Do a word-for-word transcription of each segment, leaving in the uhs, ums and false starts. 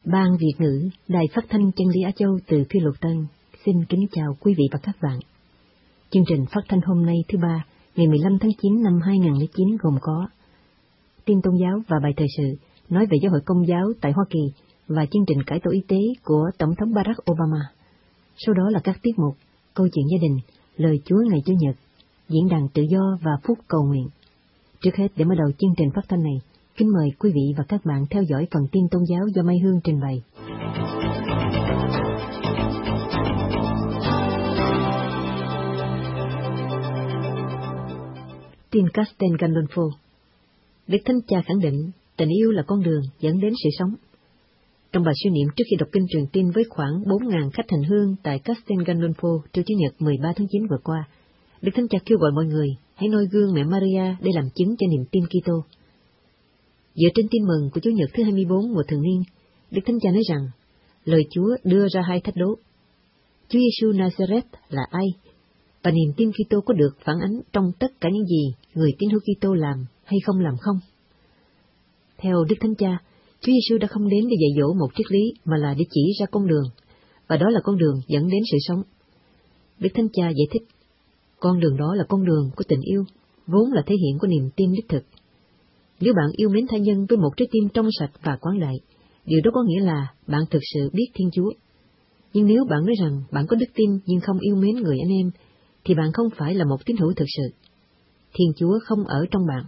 Ban Việt ngữ, Đài Phát thanh Chân lý Á Châu từ Phi Luật Tân, xin kính chào quý vị và các bạn. Chương trình phát thanh hôm nay thứ ba, ngày mười lăm tháng chín năm hai nghìn không trăm lẻ chín gồm có tin tôn giáo và bài thời sự nói về giáo hội Công giáo tại Hoa Kỳ và chương trình cải tổ y tế của Tổng thống Barack Obama. Sau đó là các tiết mục câu chuyện gia đình, lời Chúa ngày Chủ nhật, diễn đàn tự do và phút cầu nguyện. Trước hết, để mở đầu chương trình phát thanh này, kính mời quý vị và các bạn theo dõi phần tin tôn giáo do Mai Hương trình bày. Tin Castel Gandolfo. Đức Thánh Cha khẳng định tình yêu là con đường dẫn đến sự sống. Trong bài suy niệm trước khi đọc kinh truyền tin với khoảng bốn nghìn khách hành hương tại Castel Gandolfo trưa Chủ nhật mười ba tháng chín vừa qua, Đức Thánh Cha kêu gọi mọi người hãy noi gương mẹ Maria để làm chứng cho niềm tin Kitô. Dựa trên tin mừng của Chủ nhật thứ hai mươi bốn mùa thường niên, Đức Thánh Cha nói rằng lời Chúa đưa ra hai thách đố: Chúa Giêsu Nazareth là ai, và niềm tin Kitô có được phản ánh trong tất cả những gì người tín hữu Kitô làm hay không làm không? Theo Đức Thánh Cha, Chúa Giêsu đã không đến để dạy dỗ một triết lý mà là để chỉ ra con đường, và đó là con đường dẫn đến sự sống. Đức Thánh Cha giải thích, con đường đó là con đường của tình yêu, vốn là thể hiện của niềm tin đích thực. Nếu bạn yêu mến tha nhân với một trái tim trong sạch và quảng đại, điều đó có nghĩa là bạn thực sự biết Thiên Chúa. Nhưng nếu bạn nói rằng bạn có đức tin nhưng không yêu mến người anh em, thì bạn không phải là một tín hữu thực sự. Thiên Chúa không ở trong bạn.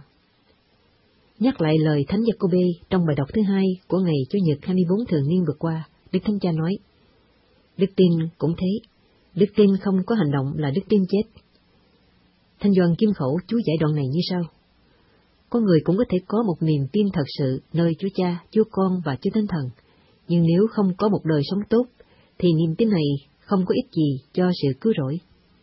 Nhắc lại lời Thánh Giacôbê trong bài đọc thứ hai của ngày Chủ nhật hai mươi bốn thường niên vừa qua, Đức Thánh Cha nói, đức tin cũng thế, đức tin không có hành động là đức tin chết. Thanh Doan Kim Khẩu chú giải đoạn này như sau: Con người cũng có thể có một niềm tin thật sự nơi Chúa Cha, Chúa Con và Chúa Thánh Thần, nhưng nếu không có một đời sống tốt, thì niềm tin này không có ích gì cho sự cứu rỗi.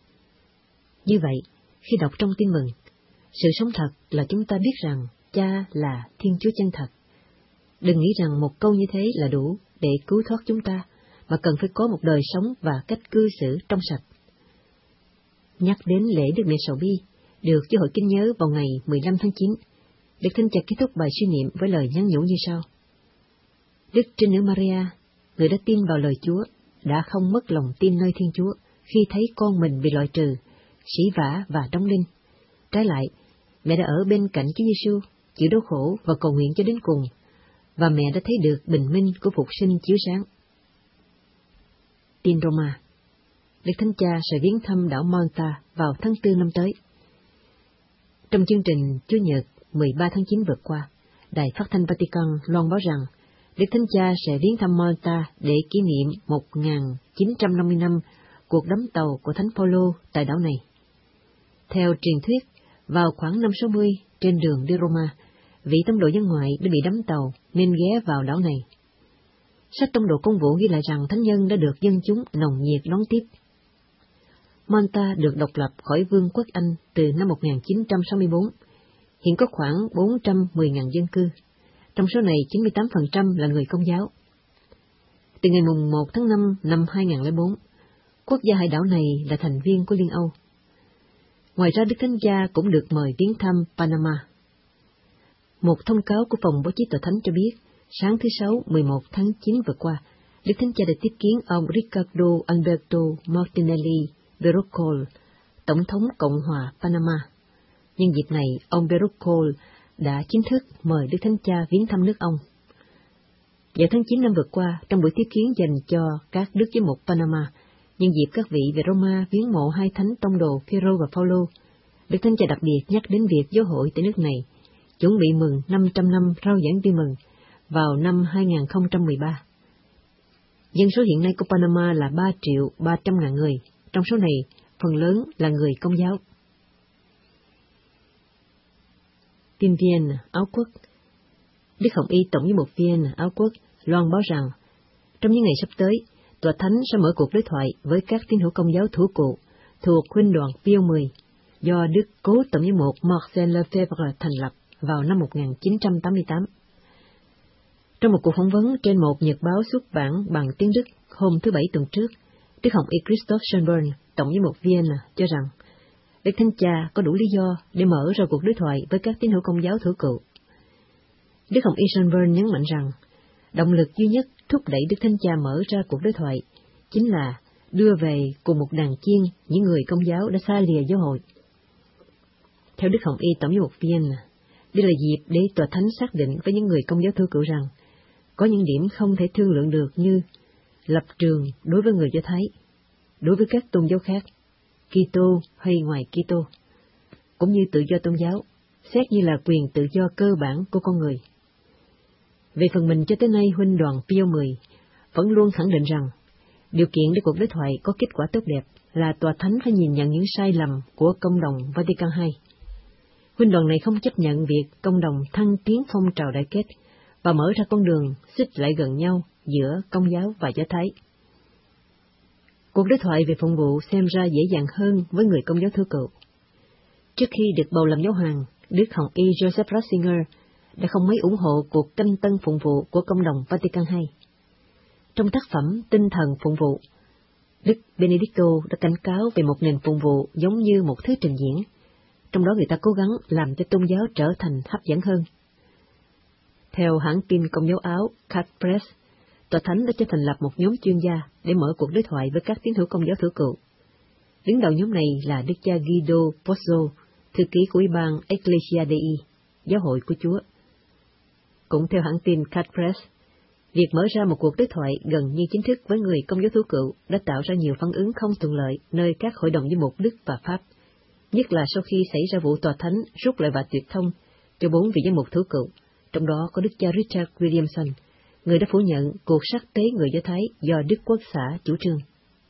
Như vậy, khi đọc trong tin mừng, sự sống thật là chúng ta biết rằng Cha là Thiên Chúa chân thật. Đừng nghĩ rằng một câu như thế là đủ để cứu thoát chúng ta, mà cần phải có một đời sống và cách cư xử trong sạch. Nhắc đến lễ Đức Mẹ Sầu Bi, được Giáo hội Kinh nhớ vào ngày mười lăm tháng chín, Đức Thánh Cha kết thúc bài suy niệm với lời nhắn nhủ như sau: Đức Trinh Nữ Maria, người đã tin vào lời Chúa, đã không mất lòng tin nơi Thiên Chúa khi thấy con mình bị loại trừ, sỉ vả và đóng đinh. Trái lại, mẹ đã ở bên cạnh Chúa Giêsu, chịu đau khổ và cầu nguyện cho đến cùng, và mẹ đã thấy được bình minh của phục sinh chiếu sáng. Tin Roma. Đức Thánh Cha sẽ viếng thăm đảo Malta vào tháng tư năm tới. Trong chương trình Chủ nhật mười ba tháng chín vừa qua, Đài Phát thanh Vatican loan báo rằng Đức Thánh Cha sẽ viếng thăm Malta để kỷ niệm một nghìn chín trăm năm mươi năm cuộc đắm tàu của Thánh Phaolô tại đảo này. Theo truyền thuyết, vào khoảng năm sáu mươi, trên đường đi Roma, vị tông đồ dân ngoại đã bị đắm tàu nên ghé vào đảo này. Sách Tông đồ Công vụ ghi lại rằng thánh nhân đã được dân chúng nồng nhiệt đón tiếp. Malta được độc lập khỏi Vương quốc Anh từ năm một nghìn chín trăm sáu mươi bốn, hiện có khoảng bốn trăm mười nghìn dân cư, trong số này chín mươi tám phần trăm là người Công giáo. Từ ngày mùng một tháng năm năm hai nghìn không trăm lẻ bốn, quốc gia hải đảo này là thành viên của Liên Âu. Ngoài ra, Đức Thánh Cha cũng được mời viếng thăm Panama. Một thông cáo của Phòng Báo chí Tòa Thánh cho biết, sáng thứ Sáu mười một tháng chín vừa qua, Đức Thánh Cha đã tiếp kiến ông Ricardo Alberto Martinelli Berrocal, Tổng thống Cộng hòa Panama. Nhân dịp này, ông Berrocal đã chính thức mời Đức Thánh Cha viếng thăm nước ông. Vào tháng chín năm vừa qua, trong buổi tiếp kiến dành cho các đức giám mục Panama, nhân dịp các vị về Roma viếng mộ hai thánh tông đồ Phêrô và Phaolô, Đức Thánh Cha đặc biệt nhắc đến việc giáo hội tại nước này chuẩn bị mừng năm trăm năm rao giảng tin mừng vào năm hai nghìn không trăm mười ba. Dân số hiện nay của Panama là ba triệu ba trăm ngàn người, trong số này phần lớn là người Công giáo. Tin Vienna, Áo Quốc. Đức Hồng Y Tổng giám mục Vienna, Áo Quốc loan báo rằng trong những ngày sắp tới, Tòa Thánh sẽ mở cuộc đối thoại với các tín hữu Công giáo thủ cụ thuộc Huynh đoàn Pio mười do Đức Cố Tổng giám mục Marcel Lefebvre thành lập vào năm một nghìn chín trăm tám mươi tám. Trong một cuộc phỏng vấn trên một nhật báo xuất bản bằng tiếng Đức hôm thứ Bảy tuần trước, Đức Hồng Y Christoph Schönborn, Tổng giám mục Vienna, cho rằng Đức Thánh Cha có đủ lý do để mở ra cuộc đối thoại với các tín hữu Công giáo thủ cụ. Đức Hồng Y Schönborn nhấn mạnh rằng Động lực duy nhất thúc đẩy Đức Thánh Cha mở ra cuộc đối thoại chính là đưa về cùng một đàn chiên những người Công giáo đã xa lìa giáo hội. Theo Đức Hồng Y Tổng giám mục Vienna, đây là dịp để Tòa Thánh xác định với những người Công giáo thư cựu rằng có những điểm không thể thương lượng được như lập trường đối với người Do Thái, đối với các tôn giáo khác, Kitô hay ngoài Kitô, cũng như tự do tôn giáo, xét như là quyền tự do cơ bản của con người. Về phần mình cho tới nay, Huynh đoàn Pio mười vẫn luôn khẳng định rằng điều kiện để cuộc đối thoại có kết quả tốt đẹp là Tòa Thánh phải nhìn nhận những sai lầm của Công đồng Vatican hai. Huynh đoàn này không chấp nhận việc Công đồng thăng tiến phong trào đại kết và mở ra con đường xích lại gần nhau giữa Công giáo và Do Thái. Cuộc đối thoại về phụng vụ xem ra dễ dàng hơn với người Công giáo thư cựu. Trước khi được bầu làm giáo hoàng, Đức Hồng Y Joseph Ratzinger đã không mấy ủng hộ cuộc canh tân phụng vụ của Công đồng Vatican hai. Trong tác phẩm Tinh thần phụng vụ, Đức Benedicto đã cảnh cáo về một nền phụng vụ giống như một thứ trình diễn, trong đó người ta cố gắng làm cho tôn giáo trở thành hấp dẫn hơn. Theo hãng tin Công giáo Áo Cat Press, Tòa Thánh đã cho thành lập một nhóm chuyên gia để mở cuộc đối thoại với các tín hữu Công giáo thứ cựu. Đứng đầu nhóm này là Đức cha Guido Pozzo, thư ký của Ủy ban Ecclesia Dei, Giáo hội của Chúa. Cũng theo hãng tin Cat Press, việc mở ra một cuộc đối thoại gần như chính thức với người Công giáo thứ cựu đã tạo ra nhiều phản ứng không thuận lợi nơi các hội đồng giám mục Đức và Pháp, nhất là sau khi xảy ra vụ Tòa Thánh rút lại và tuyệt thông cho bốn vị giám mục thứ cựu, trong đó có Đức cha Richard Williamson, người đã phủ nhận cuộc sát tế người Do Thái do Đức Quốc xã chủ trương.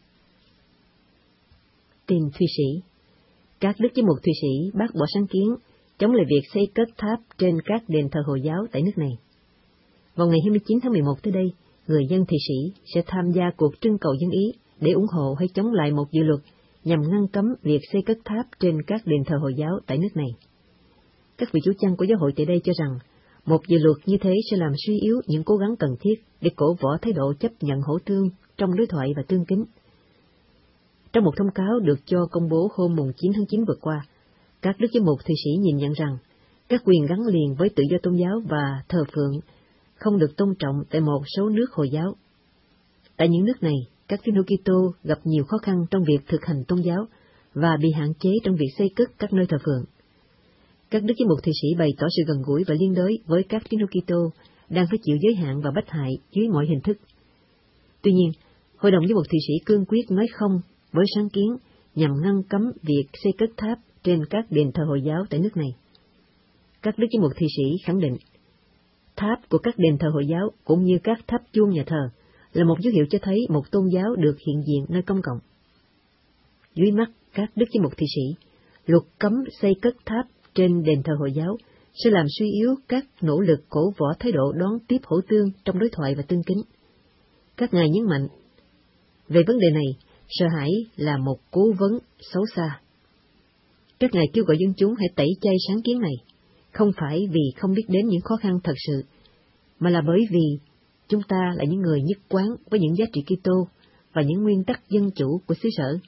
Tin Thụy Sĩ. Các đức giám mục Thụy Sĩ bác bỏ sáng kiến chống lại việc xây cất tháp trên các đền thờ Hồi giáo tại nước này. Vào ngày hai mươi chín tháng mười một tới đây, người dân Thụy Sĩ sẽ tham gia cuộc trưng cầu dân ý để ủng hộ hay chống lại một dự luật nhằm ngăn cấm việc xây cất tháp trên các đền thờ Hồi giáo tại nước này. Các vị chủ chăn của giáo hội tại đây cho rằng một dự luật như thế sẽ làm suy yếu những cố gắng cần thiết để cổ võ thái độ chấp nhận hỗ tương trong đối thoại và tương kính. Trong một thông cáo được cho công bố hôm chín tháng chín vừa qua, các đức giám mục Thụy Sĩ nhìn nhận rằng các quyền gắn liền với tự do tôn giáo và thờ phượng không được tôn trọng tại một số nước Hồi giáo. Tại những nước này, các tín hữu Kitô gặp nhiều khó khăn trong việc thực hành tôn giáo và bị hạn chế trong việc xây cất các nơi thờ phượng. Các đức giám mục Thụy Sĩ bày tỏ sự gần gũi và liên đới với các tín hữu Kitô đang phải chịu giới hạn và bách hại dưới mọi hình thức. Tuy nhiên, Hội đồng giám mục Thụy Sĩ cương quyết nói không với sáng kiến nhằm ngăn cấm việc xây cất tháp trên các đền thờ Hồi giáo tại nước này. Các đức giám mục Thụy Sĩ khẳng định, tháp của các đền thờ Hồi giáo cũng như các tháp chuông nhà thờ là một dấu hiệu cho thấy một tôn giáo được hiện diện nơi công cộng. Dưới mắt các đức giám mục Thụy Sĩ, luật cấm xây cất tháp trên đền thờ Hồi giáo sẽ làm suy yếu các nỗ lực cổ võ thái độ đón tiếp hỗ tương trong đối thoại và tương kính. Các ngài nhấn mạnh, về vấn đề này, sợ hãi là một cố vấn xấu xa. Các ngài kêu gọi dân chúng hãy tẩy chay sáng kiến này, không phải vì không biết đến những khó khăn thật sự, mà là bởi vì chúng ta là những người nhất quán với những giá trị Kitô và những nguyên tắc dân chủ của xứ sở.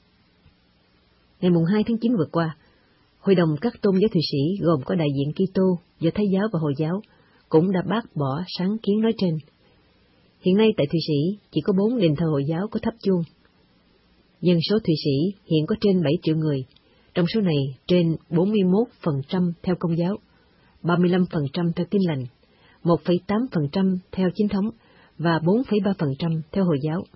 Ngày hai tháng chín vừa qua, Hội đồng các tôn giáo Thụy Sĩ gồm có đại diện Kitô, Do Thái giáo và Hồi giáo cũng đã bác bỏ sáng kiến nói trên. Hiện nay tại Thụy Sĩ chỉ có bốn đền thờ Hồi giáo có tháp chuông. Dân số Thụy Sĩ hiện có trên bảy triệu người, trong số này trên bốn mươi mốt phần trăm theo Công giáo, ba mươi lăm phần trăm theo Tin lành, một phẩy tám phần trăm theo Chính thống và bốn phẩy ba phần trăm theo Hồi giáo.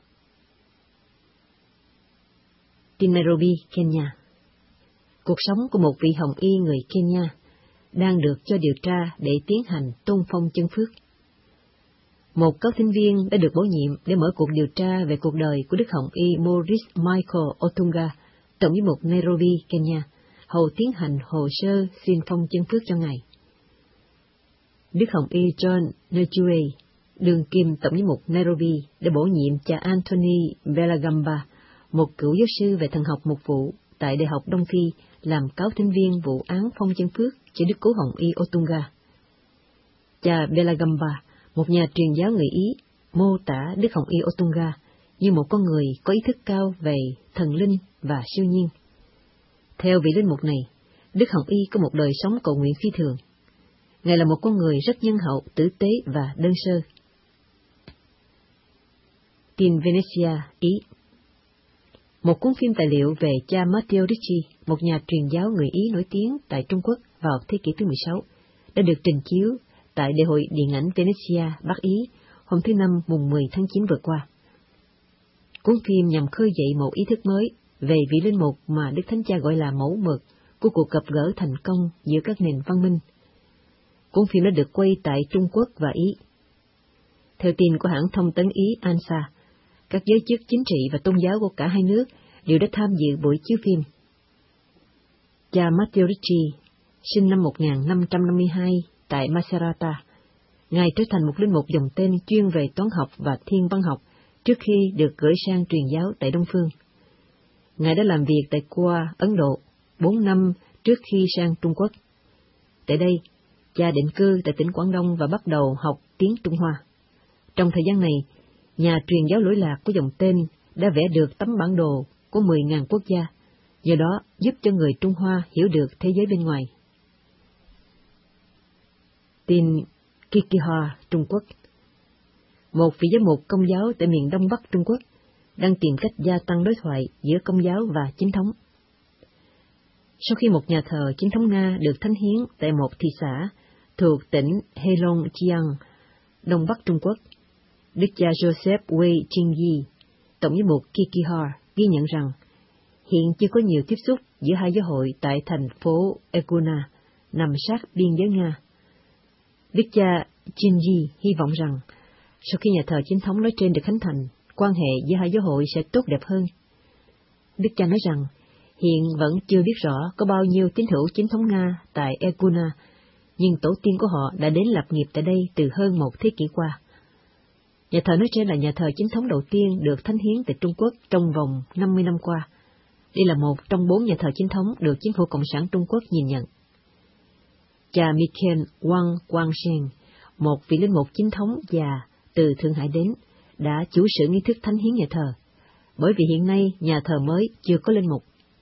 Tin Nairobi, Kenya. Cuộc sống của một vị hồng y người Kenya đang được cho điều tra để tiến hành tôn phong chân phước. Một cáo thính viên đã được bổ nhiệm để mở cuộc điều tra về cuộc đời của Đức Hồng y Maurice Michael Otunga, tổng giám mục Nairobi, Kenya, hầu tiến hành hồ sơ xin phong chân phước cho ngài. Đức Hồng y John Njue, đương kim tổng giám mục Nairobi, đã bổ nhiệm cha Anthony Belagamba, một cựu giáo sư về thần học mục vụ tại Đại học Đông Phi, làm cáo thính viên vụ án phong chân phước cho Đức Cố Hồng y Otunga. Cha Belagamba, một nhà truyền giáo người Ý, mô tả Đức Hồng y Otunga như một con người có ý thức cao về thần linh và siêu nhiên. Theo vị linh mục này, Đức Hồng y có một đời sống cầu nguyện phi thường. Ngài là một con người rất nhân hậu, tử tế và đơn sơ. Tin Venezia, Ý. Một cuốn phim tài liệu về cha Matteo Ricci, một nhà truyền giáo người Ý nổi tiếng tại Trung Quốc vào thế kỷ thứ mười sáu, đã được trình chiếu tại Đại hội Điện ảnh Venezia, Bắc Ý, hôm thứ Năm mùng mười tháng chín vừa qua. Cuốn phim nhằm khơi dậy một ý thức mới về vị linh mục mà Đức Thánh Cha gọi là mẫu mực của cuộc gặp gỡ thành công giữa các nền văn minh. Cuốn phim đã được quay tại Trung Quốc và Ý. Theo tin của hãng thông tấn Ý ANSA, các giới chức chính trị và tôn giáo của cả hai nước đều đã tham dự buổi chiếu phim. Cha Matteo Ricci, sinh năm một nghìn năm trăm năm mươi hai tại Macerata, Ngài trở thành một linh mục dòng tên chuyên về toán học và thiên văn học trước khi được gửi sang truyền giáo tại Đông Phương. Ngài đã làm việc tại Goa, Ấn Độ, bốn năm trước khi sang Trung Quốc. Tại đây, cha định cư tại tỉnh Quảng Đông và bắt đầu học tiếng Trung Hoa. Trong thời gian này, nhà truyền giáo lỗi lạc của dòng tên đã vẽ được tấm bản đồ của mười nghìn quốc gia, do đó giúp cho người Trung Hoa hiểu được thế giới bên ngoài. Tin Kikihara, Trung Quốc. Một vị giám mục công giáo tại miền Đông Bắc Trung Quốc đang tìm cách gia tăng đối thoại giữa công giáo và chính thống. Sau khi một nhà thờ chính thống Nga được thánh hiến tại một thị xã thuộc tỉnh Heilongjiang, Đông Bắc Trung Quốc, Đức cha Joseph Wei Jingyi, Tổng giám mục Kikihara, ghi nhận rằng hiện chưa có nhiều tiếp xúc giữa hai giáo hội tại thành phố Eguna, nằm sát biên giới Nga. Đức cha Jingyi hy vọng rằng sau khi nhà thờ chính thống nói trên được khánh thành, quan hệ giữa hai giáo hội sẽ tốt đẹp hơn. Đức cha nói rằng hiện vẫn chưa biết rõ có bao nhiêu tín hữu chính thống Nga tại Eguna, nhưng tổ tiên của họ đã đến lập nghiệp tại đây từ hơn một thế kỷ qua. Nhà thờ nói trên là nhà thờ chính thống đầu tiên được thánh hiến tại Trung Quốc trong vòng năm mươi năm qua. Đây là một trong bốn nhà thờ chính thống được chính phủ Cộng sản Trung Quốc nhìn nhận. Cha Michael Wang Guangsheng, một vị linh mục chính thống già từ Thượng Hải đến, đã chủ sự nghi thức thánh hiến nhà thờ, bởi vì hiện nay nhà thờ mới chưa có linh mục.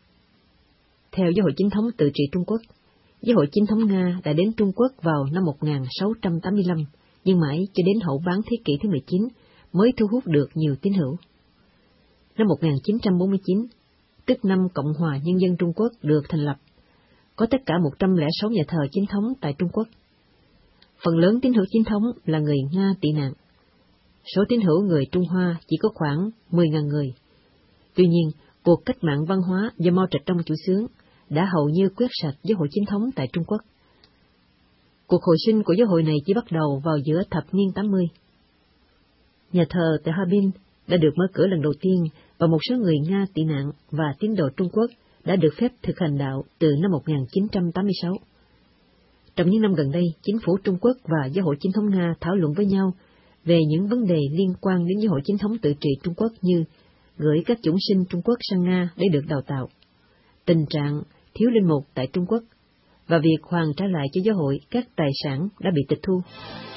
Theo giáo hội chính thống tự trị Trung Quốc, giáo hội chính thống Nga đã đến Trung Quốc vào năm một nghìn sáu trăm tám mươi lăm, nhưng mãi cho đến hậu bán thế kỷ thứ mười chín mới thu hút được nhiều tín hữu. Năm một nghìn chín trăm bốn mươi chín, tức năm Cộng hòa Nhân dân Trung Quốc được thành lập, có tất cả một trăm lẻ sáu nhà thờ chính thống tại Trung Quốc. Phần lớn tín hữu chính thống là người Nga tị nạn. Số tín hữu người Trung Hoa chỉ có khoảng mười nghìn người. Tuy nhiên, cuộc cách mạng văn hóa do Mao Trạch Đông chủ xướng đã hầu như quét sạch giáo hội chính thống tại Trung Quốc. Cuộc hồi sinh của giáo hội này chỉ bắt đầu vào giữa thập niên tám mươi. Nhà thờ tại Harbin đã được mở cửa lần đầu tiên và một số người Nga tị nạn và tín đồ Trung Quốc đã được phép thực hành đạo từ năm một nghìn chín trăm tám mươi sáu. Trong những năm gần đây, chính phủ Trung Quốc và giáo hội chính thống Nga thảo luận với nhau về những vấn đề liên quan đến giáo hội chính thống tự trị Trung Quốc như gửi các chủng sinh Trung Quốc sang Nga để được đào tạo, tình trạng thiếu linh mục tại Trung Quốc, và việc hoàn trả lại cho giáo hội các tài sản đã bị tịch thu.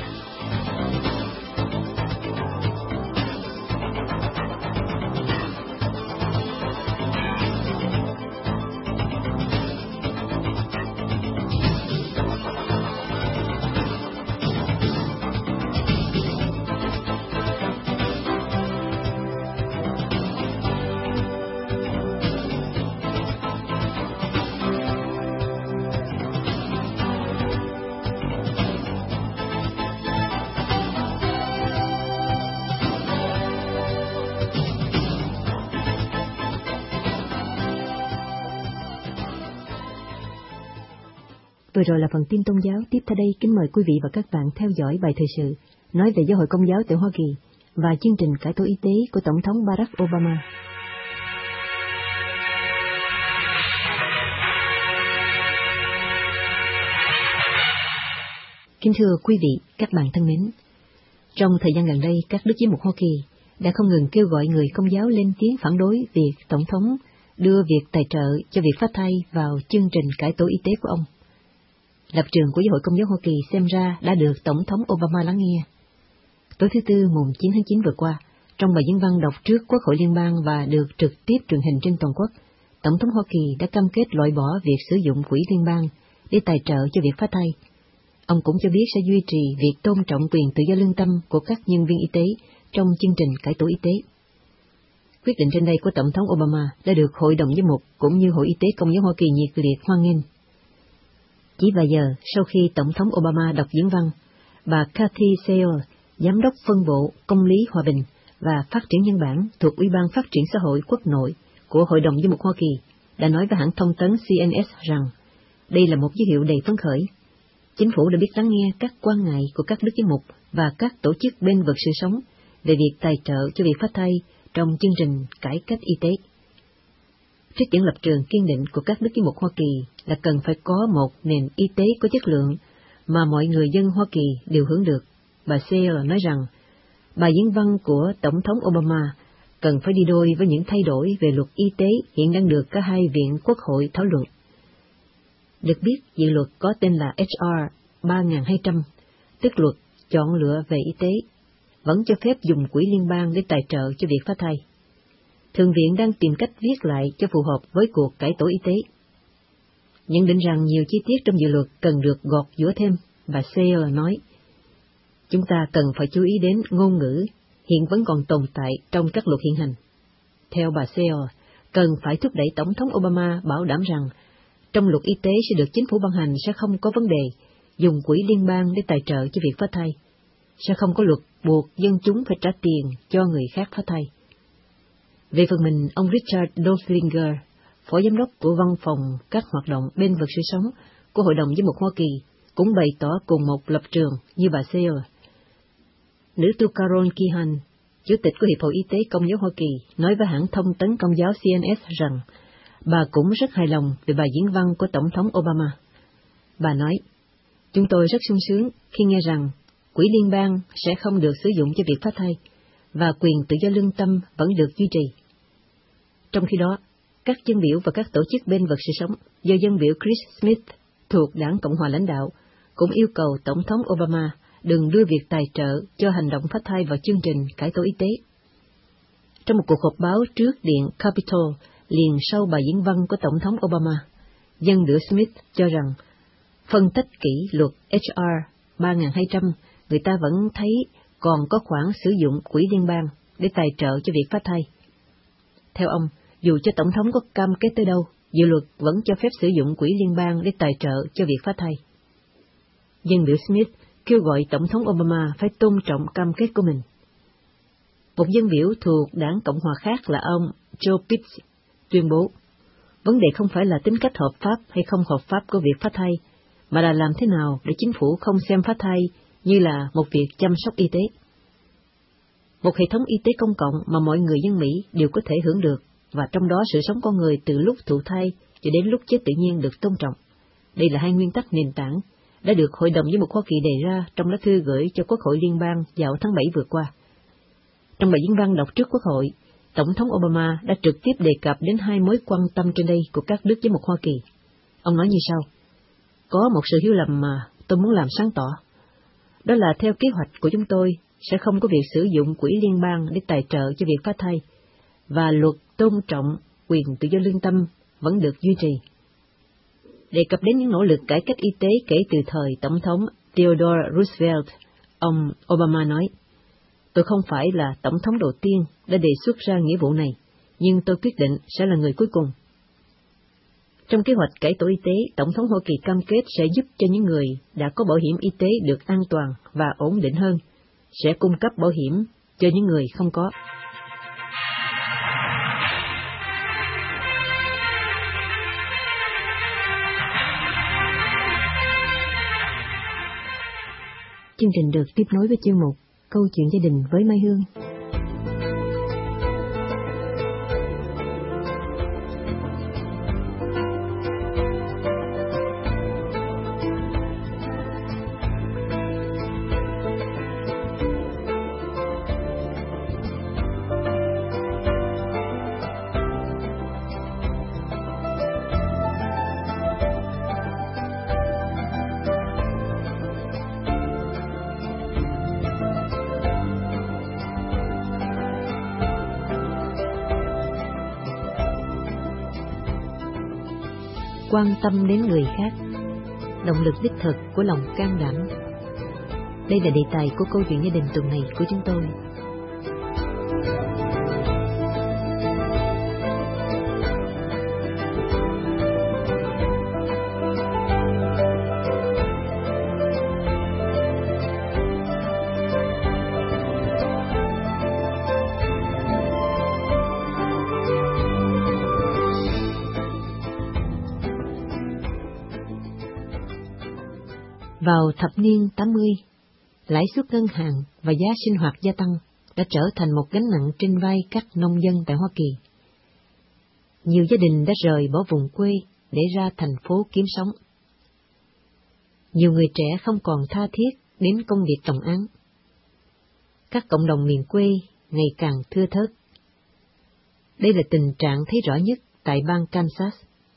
Vừa rồi là phần tin tôn giáo. Tiếp theo đây, kính mời quý vị và các bạn theo dõi bài thời sự nói về giáo hội Công giáo tại Hoa Kỳ và chương trình cải tổ y tế của Tổng thống Barack Obama. Kính thưa quý vị, các bạn thân mến, trong thời gian gần đây, các đức giám mục Hoa Kỳ đã không ngừng kêu gọi người Công giáo lên tiếng phản đối việc Tổng thống đưa việc tài trợ cho việc phát thai vào chương trình cải tổ y tế của ông. Lập trường của giáo hội Công giáo Hoa Kỳ xem ra đã được Tổng thống Obama lắng nghe. Tối thứ Tư mùng chín tháng chín vừa qua, trong bài diễn văn đọc trước Quốc hội Liên bang và được trực tiếp truyền hình trên toàn quốc, Tổng thống Hoa Kỳ đã cam kết loại bỏ việc sử dụng quỹ liên bang để tài trợ cho việc phát thai. Ông cũng cho biết sẽ duy trì việc tôn trọng quyền tự do lương tâm của các nhân viên y tế trong chương trình cải tổ y tế. Quyết định trên đây của Tổng thống Obama đã được Hội đồng Giám mục cũng như Hội Y tế Công giáo Hoa Kỳ nhiệt liệt hoan nghênh. Chỉ vài giờ sau khi Tổng thống Obama đọc diễn văn, bà Kathy Sale, Giám đốc phân bộ Công lý Hòa bình và Phát triển Nhân bản thuộc Ủy ban Phát triển Xã hội Quốc nội của Hội đồng Giám mục Hoa Kỳ, đã nói với hãng thông tấn C N S rằng đây là một dấu hiệu đầy phấn khởi. Chính phủ đã biết lắng nghe các quan ngại của các đức giám mục và các tổ chức bên vực sự sống về việc tài trợ cho việc phát thai trong chương trình cải cách y tế. Trích dẫn lập trường kiên định của các đức giám mục Hoa Kỳ là cần phải có một nền y tế có chất lượng mà mọi người dân Hoa Kỳ đều hưởng được. Bà Sale nói rằng bài diễn văn của Tổng thống Obama cần phải đi đôi với những thay đổi về luật y tế hiện đang được cả hai viện quốc hội thảo luận. Được biết, dự luật có tên là H R ba nghìn hai trăm, tức luật chọn lựa về y tế, vẫn cho phép dùng quỹ liên bang để tài trợ cho việc phá thai. Thượng viện đang tìm cách viết lại cho phù hợp với cuộc cải tổ y tế. Nhận định rằng nhiều chi tiết trong dự luật cần được gọt giũa thêm, bà Sale nói, chúng ta cần phải chú ý đến ngôn ngữ hiện vẫn còn tồn tại trong các luật hiện hành. Theo bà Sale, cần phải thúc đẩy Tổng thống Obama bảo đảm rằng trong luật y tế sẽ được chính phủ ban hành sẽ không có vấn đề dùng quỹ liên bang để tài trợ cho việc phá thai, sẽ không có luật buộc dân chúng phải trả tiền cho người khác phá thai. Về phần mình, ông Richard Dolphinger, phó giám đốc của văn phòng các hoạt động bên vực sự sống của Hội đồng Giám mục Hoa Kỳ, cũng bày tỏ cùng một lập trường như bà Sale. Nữ tu Carol Keehan, chủ tịch của Hiệp hội Y tế Công giáo Hoa Kỳ, nói với hãng thông tấn Công giáo C N S rằng bà cũng rất hài lòng về bài diễn văn của Tổng thống Obama. Bà nói, chúng tôi rất sung sướng khi nghe rằng quỹ liên bang sẽ không được sử dụng cho việc phá thai và quyền tự do lương tâm vẫn được duy trì. Trong khi đó, các dân biểu và các tổ chức bên vực sự sống do dân biểu Chris Smith thuộc Đảng Cộng hòa lãnh đạo cũng yêu cầu Tổng thống Obama đừng đưa việc tài trợ cho hành động phá thai vào chương trình cải tổ y tế. Trong một cuộc họp báo trước Điện Capitol liền sau bài diễn văn của Tổng thống Obama, dân biểu Smith cho rằng phân tích kỹ luật H R ba nghìn hai trăm, người ta vẫn thấy còn có khoản sử dụng quỹ liên bang để tài trợ cho việc phá thai. Theo ông, dù cho Tổng thống có cam kết tới đâu, dự luật vẫn cho phép sử dụng quỹ liên bang để tài trợ cho việc phá thai. Dân biểu Smith kêu gọi Tổng thống Obama phải tôn trọng cam kết của mình. Một dân biểu thuộc Đảng Cộng hòa khác là ông Joe Pitts tuyên bố, vấn đề không phải là tính cách hợp pháp hay không hợp pháp của việc phá thai, mà là làm thế nào để chính phủ không xem phá thai như là một việc chăm sóc y tế. Một hệ thống y tế công cộng mà mọi người dân Mỹ đều có thể hưởng được, và trong đó sự sống con người từ lúc thụ thai cho đến lúc chết tự nhiên được tôn trọng. Đây là hai nguyên tắc nền tảng đã được Hội đồng Giám mục Hoa Kỳ đề ra trong lá thư gửi cho Quốc hội Liên bang vào tháng bảy vừa qua. Trong bài diễn văn đọc trước Quốc hội, Tổng thống Obama đã trực tiếp đề cập đến hai mối quan tâm trên đây của các đức giám mục Hoa Kỳ. Ông nói như sau, có một sự hiểu lầm mà tôi muốn làm sáng tỏ. Đó là theo kế hoạch của chúng tôi sẽ không có việc sử dụng quỹ liên bang để tài trợ cho việc phá thai, và luật tôn trọng quyền tự do lương tâm vẫn được duy trì. Đề cập đến những nỗ lực cải cách y tế kể từ thời Tổng thống Theodore Roosevelt, ông Obama nói, tôi không phải là Tổng thống đầu tiên đã đề xuất ra nghĩa vụ này, nhưng tôi quyết định sẽ là người cuối cùng. Trong kế hoạch cải tổ y tế, Tổng thống Hoa Kỳ cam kết sẽ giúp cho những người đã có bảo hiểm y tế được an toàn và ổn định hơn, sẽ cung cấp bảo hiểm cho những người không có. Chương trình được tiếp nối với chuyên mục Câu chuyện gia đình với Mai Hương. Quan tâm đến người khác, động lực đích thực của lòng can đảm. Đây là đề tài của câu chuyện gia đình tuần này của chúng tôi. Vào thập niên tám mươi, lãi suất ngân hàng và giá sinh hoạt gia tăng đã trở thành một gánh nặng trên vai các nông dân tại Hoa Kỳ. Nhiều gia đình đã rời bỏ vùng quê để ra thành phố kiếm sống. Nhiều người trẻ không còn tha thiết đến công việc đồng áng. Các cộng đồng miền quê ngày càng thưa thớt. Đây là tình trạng thấy rõ nhất tại bang Kansas.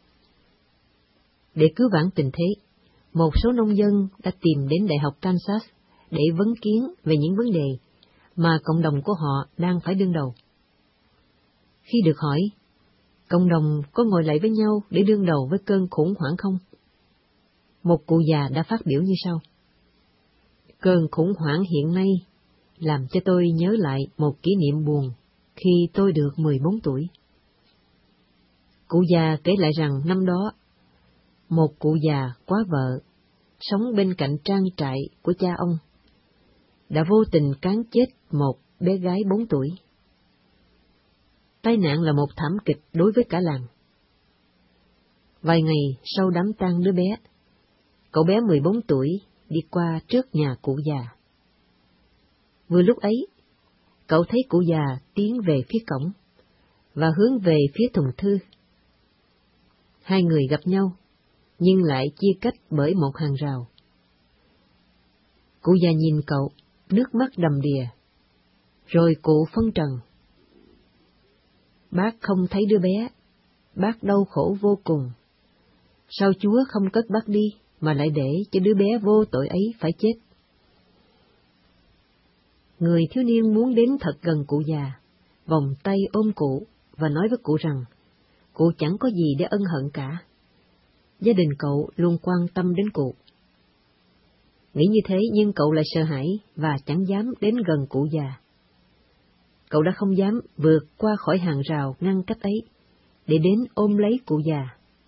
Để cứu vãn tình thế, một số nông dân đã tìm đến Đại học Kansas để vấn kiến về những vấn đề mà cộng đồng của họ đang phải đương đầu. Khi được hỏi, cộng đồng có ngồi lại với nhau để đương đầu với cơn khủng hoảng không? Một cụ già đã phát biểu như sau: Cơn khủng hoảng hiện nay làm cho tôi nhớ lại một kỷ niệm buồn khi tôi được mười bốn tuổi. Cụ già kể lại rằng năm đó, một cụ già quá vợ, sống bên cạnh trang trại của cha ông, đã vô tình cán chết một bé gái bốn tuổi. Tai nạn là một thảm kịch đối với cả làng. Vài ngày sau đám tang đứa bé, cậu bé mười bốn tuổi đi qua trước nhà cụ già. Vừa lúc ấy, cậu thấy cụ già tiến về phía cổng và hướng về phía thùng thư. Hai người gặp nhau, nhưng lại chia cách bởi một hàng rào. Cụ già nhìn cậu, nước mắt đầm đìa, rồi cụ phân trần: Bác không thấy đứa bé, bác đau khổ vô cùng. Sao Chúa không cất bác đi, mà lại để cho đứa bé vô tội ấy phải chết? Người thiếu niên muốn đến thật gần cụ già, vòng tay ôm cụ và nói với cụ rằng cụ chẳng có gì để ân hận cả. Gia đình cậu luôn quan tâm đến cụ. Nghĩ như thế nhưng cậu lại sợ hãi và chẳng dám đến gần cụ già. Cậu đã không dám vượt qua khỏi hàng rào ngăn cách ấy để đến ôm lấy cụ già.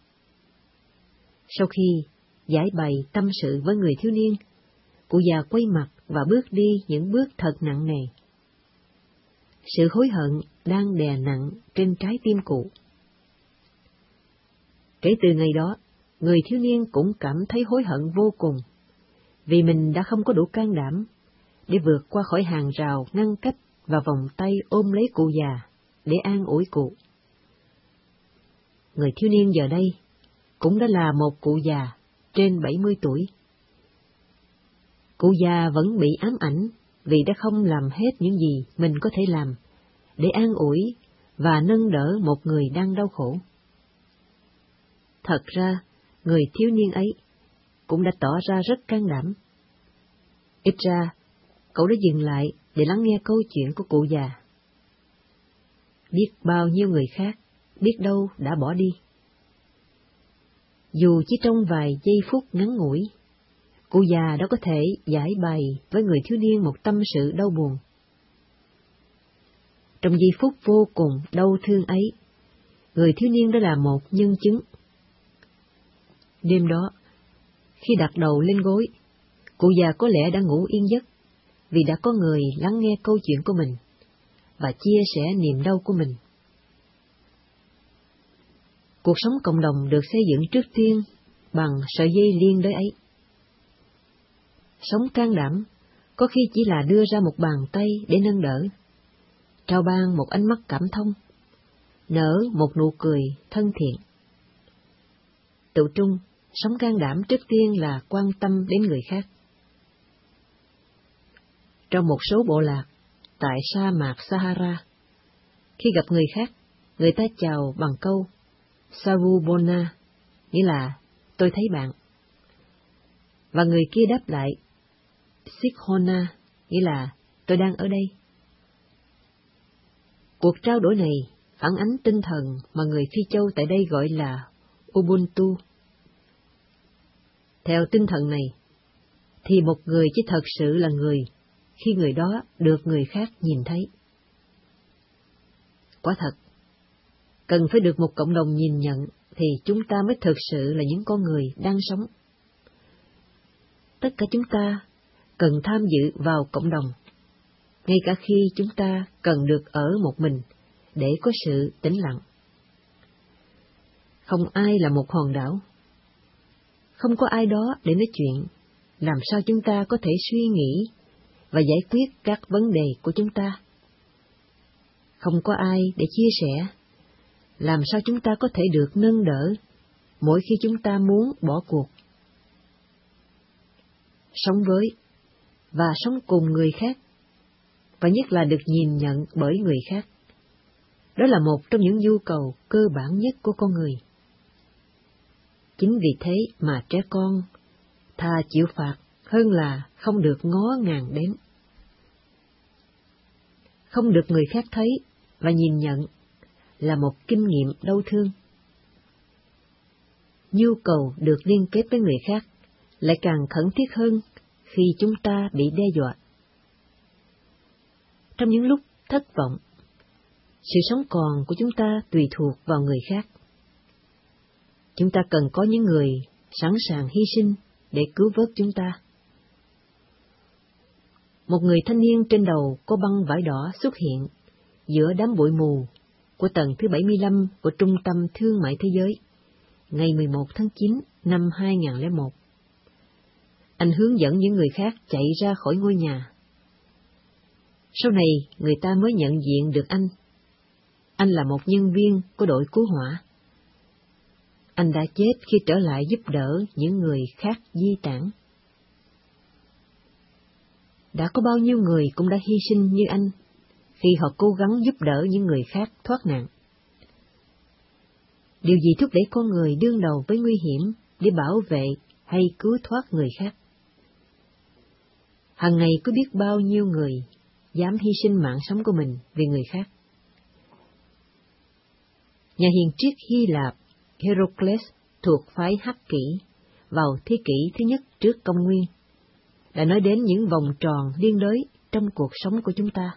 Sau khi giải bày tâm sự với người thiếu niên, cụ già quay mặt và bước đi những bước thật nặng nề. Sự hối hận đang đè nặng trên trái tim cụ. Kể từ ngày đó, người thiếu niên cũng cảm thấy hối hận vô cùng, vì mình đã không có đủ can đảm để vượt qua khỏi hàng rào ngăn cách và vòng tay ôm lấy cụ già để an ủi cụ. Người thiếu niên giờ đây cũng đã là một cụ già trên bảy mươi tuổi. Cụ già vẫn bị ám ảnh vì đã không làm hết những gì mình có thể làm để an ủi và nâng đỡ một người đang đau khổ. Thật ra, người thiếu niên ấy cũng đã tỏ ra rất can đảm. Ít ra, cậu đã dừng lại để lắng nghe câu chuyện của cụ già. Biết bao nhiêu người khác, biết đâu đã bỏ đi. Dù chỉ trong vài giây phút ngắn ngủi, cụ già đã có thể giải bày với người thiếu niên một tâm sự đau buồn. Trong giây phút vô cùng đau thương ấy, người thiếu niên đã là một nhân chứng. Đêm đó, khi đặt đầu lên gối, cụ già có lẽ đã ngủ yên giấc vì đã có người lắng nghe câu chuyện của mình và chia sẻ niềm đau của mình. Cuộc sống cộng đồng được xây dựng trước tiên bằng sợi dây liên đới ấy. Sống can đảm có khi chỉ là đưa ra một bàn tay để nâng đỡ, trao ban một ánh mắt cảm thông, nở một nụ cười thân thiện. Tự trung, sống can đảm trước tiên là quan tâm đến người khác. Trong một số bộ lạc tại sa mạc Sahara, khi gặp người khác, người ta chào bằng câu Savubona, nghĩa là tôi thấy bạn. Và người kia đáp lại Sikhona, nghĩa là tôi đang ở đây. Cuộc trao đổi này phản ánh tinh thần mà người Phi Châu tại đây gọi là Ubuntu. Theo tinh thần này, thì một người chỉ thật sự là người khi người đó được người khác nhìn thấy. Quả thật, cần phải được một cộng đồng nhìn nhận thì chúng ta mới thực sự là những con người đang sống. Tất cả chúng ta cần tham dự vào cộng đồng, ngay cả khi chúng ta cần được ở một mình để có sự tĩnh lặng. Không ai là một hòn đảo, không có ai đó để nói chuyện, làm sao chúng ta có thể suy nghĩ và giải quyết các vấn đề của chúng ta. Không có ai để chia sẻ, làm sao chúng ta có thể được nâng đỡ mỗi khi chúng ta muốn bỏ cuộc. Sống với và sống cùng người khác, và nhất là được nhìn nhận bởi người khác, đó là một trong những nhu cầu cơ bản nhất của con người. Chính vì thế mà trẻ con thà chịu phạt hơn là không được ngó ngàng đến. Không được người khác thấy và nhìn nhận là một kinh nghiệm đau thương. Nhu cầu được liên kết với người khác lại càng khẩn thiết hơn khi chúng ta bị đe dọa. Trong những lúc thất vọng, sự sống còn của chúng ta tùy thuộc vào người khác. Chúng ta cần có những người sẵn sàng hy sinh để cứu vớt chúng ta. Một người thanh niên trên đầu có băng vải đỏ xuất hiện giữa đám bụi mù của tầng thứ bảy mươi lăm của Trung tâm Thương mại Thế giới, ngày mười một tháng chín năm hai nghìn không trăm lẻ một. Anh hướng dẫn những người khác chạy ra khỏi ngôi nhà. Sau này, người ta mới nhận diện được anh. Anh là một nhân viên của đội cứu hỏa. Anh đã chết khi trở lại giúp đỡ những người khác di tản. Đã có bao nhiêu người cũng đã hy sinh như anh khi họ cố gắng giúp đỡ những người khác thoát nạn. Điều gì thúc đẩy con người đương đầu với nguy hiểm để bảo vệ hay cứu thoát người khác? Hằng ngày có biết bao nhiêu người dám hy sinh mạng sống của mình vì người khác. Nhà hiền triết Hy Lạp Heracles thuộc phái Hắc Kỷ vào thế kỷ thứ nhất trước công nguyên đã nói đến những vòng tròn liên đới trong cuộc sống của chúng ta.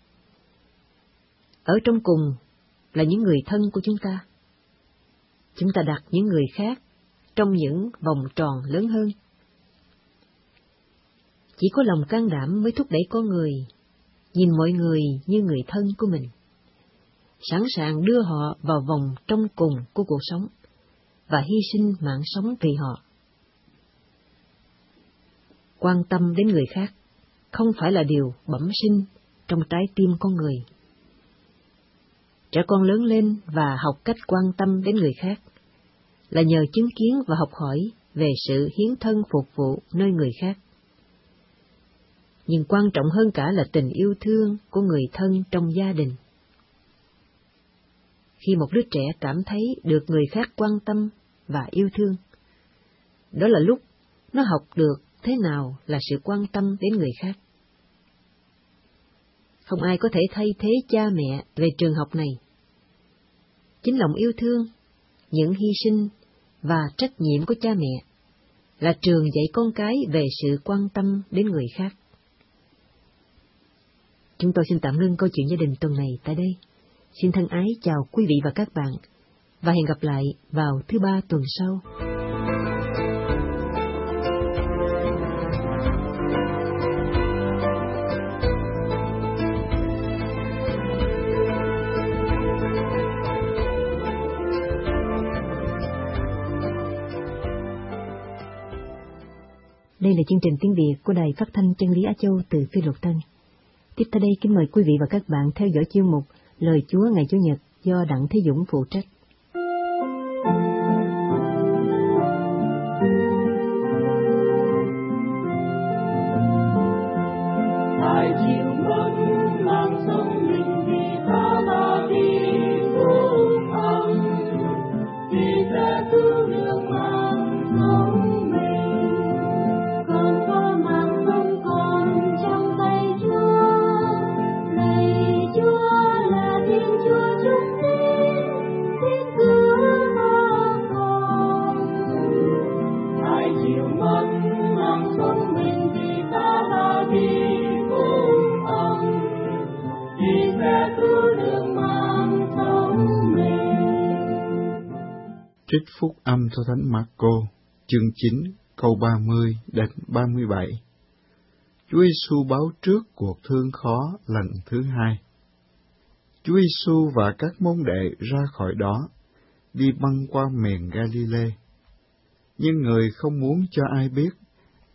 Ở trong cùng là những người thân của chúng ta. Chúng ta đặt những người khác trong những vòng tròn lớn hơn. Chỉ có lòng can đảm mới thúc đẩy con người nhìn mọi người như người thân của mình, sẵn sàng đưa họ vào vòng trong cùng của cuộc sống và hy sinh mạng sống vì họ. Quan tâm đến người khác không phải là điều bẩm sinh trong trái tim con người. Trẻ con lớn lên và học cách quan tâm đến người khác là nhờ chứng kiến và học hỏi về sự hiến thân phục vụ nơi người khác. Nhưng quan trọng hơn cả là tình yêu thương của người thân trong gia đình. Khi một đứa trẻ cảm thấy được người khác quan tâm và yêu thương, đó là lúc nó học được thế nào là sự quan tâm đến người khác. Không ai có thể thay thế cha mẹ về trường học này. Chính lòng yêu thương, những hy sinh và trách nhiệm của cha mẹ là trường dạy con cái về sự quan tâm đến người khác. Chúng tôi xin tạm ngưng câu chuyện gia đình tuần này tại đây. Xin thân ái chào quý vị và các bạn, và hẹn gặp lại vào thứ ba tuần sau. Đây là chương trình tiếng Việt của Đài Phát thanh Chân lý Á Châu từ Phi Luật Tân. Tiếp theo đây kính mời quý vị và các bạn theo dõi chuyên mục Lời Chúa ngày Chủ nhật do Đặng Thế Dũng phụ trách. Trích phúc âm theo Thánh Marco, chương chín, câu ba mươi đến ba mươi bảy. Chúa Giêsu báo trước cuộc thương khó lần thứ hai. Chúa Giêsu và các môn đệ ra khỏi đó, đi băng qua miền Galilee. Nhưng người không muốn cho ai biết,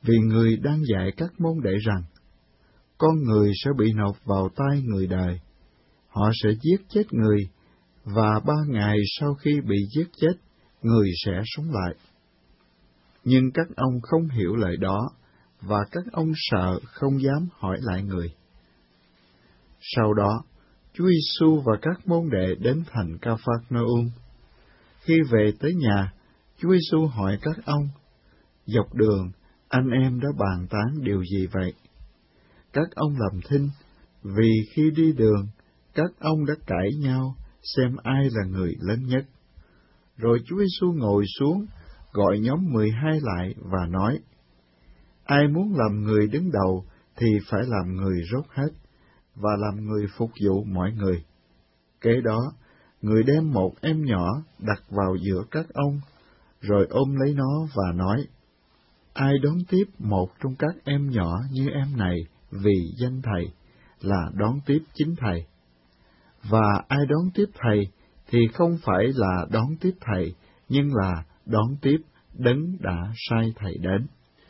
vì người đang dạy các môn đệ rằng, con người sẽ bị nộp vào tay người đời, họ sẽ giết chết người, và ba ngày sau khi bị giết chết, người sẽ sống lại. Nhưng các ông không hiểu lời đó, và các ông sợ không dám hỏi lại người. Sau đó, Chúa Giêsu và các môn đệ đến thành Ca-phác-nơ-um. Khi về tới nhà, Chúa Giêsu hỏi các ông, dọc đường, anh em đã bàn tán điều gì vậy? Các ông làm thinh, vì khi đi đường, các ông đã cãi nhau, xem ai là người lớn nhất. Rồi Chúa Giêsu ngồi xuống, gọi nhóm mười hai lại và nói, ai muốn làm người đứng đầu thì phải làm người rốt hết, và làm người phục vụ mọi người. Kế đó, người đem một em nhỏ đặt vào giữa các ông, rồi ôm lấy nó và nói, ai đón tiếp một trong các em nhỏ như em này vì danh Thầy, là đón tiếp chính Thầy. Và ai đón tiếp Thầy thì không phải là đón tiếp Thầy, nhưng là đón tiếp Đấng đã sai Thầy đến.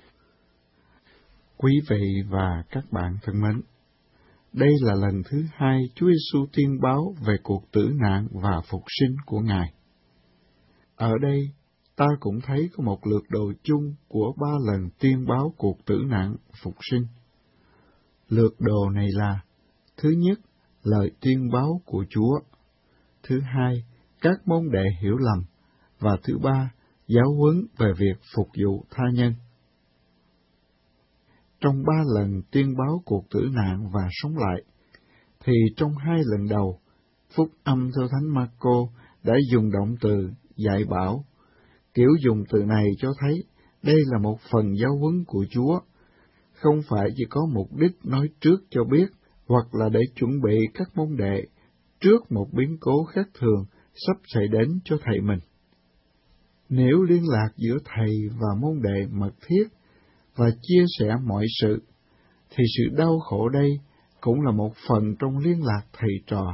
Quý vị và các bạn thân mến, đây là lần thứ hai Chúa Giêsu tuyên báo về cuộc tử nạn và phục sinh của Ngài. Ở đây, ta cũng thấy có một lược đồ chung của ba lần tuyên báo cuộc tử nạn phục sinh. Lược đồ này là: thứ nhất, lời tuyên báo của Chúa; thứ hai, các môn đệ hiểu lầm; và thứ ba, giáo huấn về việc phục vụ tha nhân. Trong ba lần tuyên báo cuộc tử nạn và sống lại, thì trong hai lần đầu, Phúc âm theo Thánh Mác-cô đã dùng động từ dạy bảo. Kiểu dùng từ này cho thấy đây là một phần giáo huấn của Chúa, không phải chỉ có mục đích nói trước cho biết, hoặc là để chuẩn bị các môn đệ trước một biến cố khác thường sắp xảy đến cho thầy mình. Nếu liên lạc giữa thầy và môn đệ mật thiết và chia sẻ mọi sự, thì sự đau khổ đây cũng là một phần trong liên lạc thầy trò.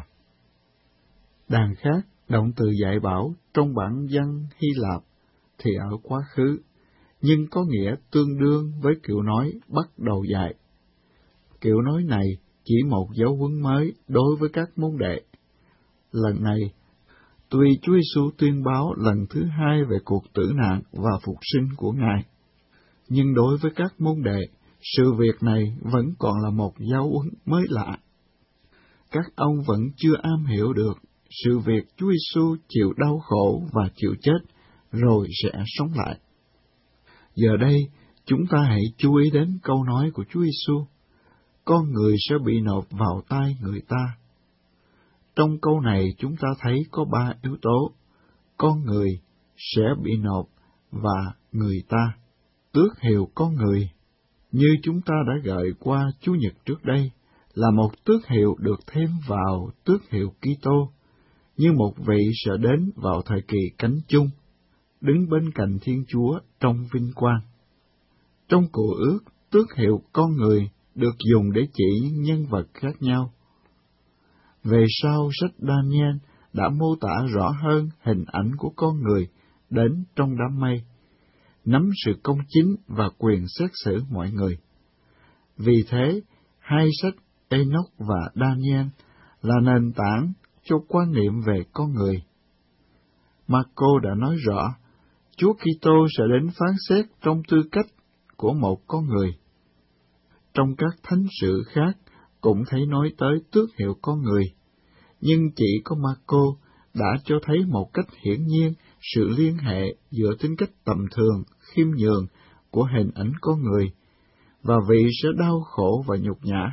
Đàn khác, động từ dạy bảo trong bản văn Hy Lạp thì ở quá khứ, nhưng có nghĩa tương đương với kiểu nói bắt đầu dạy. Kiểu nói này chỉ một giáo huấn mới đối với các môn đệ. Lần này, tuy Chúa Giêsu tuyên báo lần thứ hai về cuộc tử nạn và phục sinh của Ngài, nhưng đối với các môn đệ, sự việc này vẫn còn là một giáo huấn mới lạ. Các ông vẫn chưa am hiểu được sự việc Chúa Giêsu chịu đau khổ và chịu chết, rồi sẽ sống lại. Giờ đây, chúng ta hãy chú ý đến câu nói của Chúa Giêsu: con người sẽ bị nộp vào tay người ta. Trong câu này chúng ta thấy có ba yếu tố: con người, sẽ bị nộp và người ta. Tước hiệu con người, như chúng ta đã gợi qua Chủ nhật trước đây, là một tước hiệu được thêm vào tước hiệu Kitô, như một vị sẽ đến vào thời kỳ cánh chung, đứng bên cạnh Thiên Chúa trong vinh quang. Trong Cựu Ước, tước hiệu con người được dùng để chỉ những nhân vật khác nhau. Về sau, sách Daniel đã mô tả rõ hơn hình ảnh của con người đến trong đám mây, nắm sự công chính và quyền xét xử mọi người. Vì thế, hai sách Enoch và Daniel là nền tảng cho quan niệm về con người. Mác-cô đã nói rõ, Chúa Kitô sẽ đến phán xét trong tư cách của một con người. Trong các thánh sự khác cũng thấy nói tới tước hiệu con người, nhưng chỉ có Mác-cô đã cho thấy một cách hiển nhiên sự liên hệ giữa tính cách tầm thường, khiêm nhường của hình ảnh con người và vị sẽ đau khổ và nhục nhã.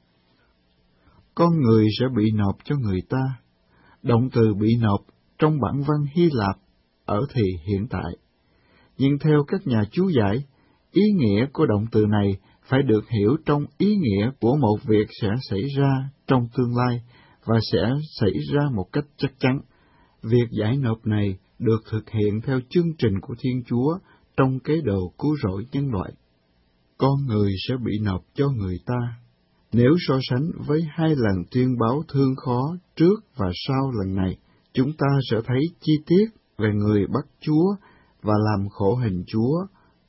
Con người sẽ bị nộp cho người ta. Động từ bị nộp trong bản văn Hy Lạp ở thì hiện tại. Nhưng theo các nhà chú giải, ý nghĩa của động từ này phải được hiểu trong ý nghĩa của một việc sẽ xảy ra trong tương lai và sẽ xảy ra một cách chắc chắn. Việc giải nộp này được thực hiện theo chương trình của Thiên Chúa trong kế đồ cứu rỗi nhân loại. Con người sẽ bị nộp cho người ta. Nếu so sánh với hai lần tuyên báo thương khó trước và sau lần này, chúng ta sẽ thấy chi tiết về người bắt Chúa và làm khổ hình Chúa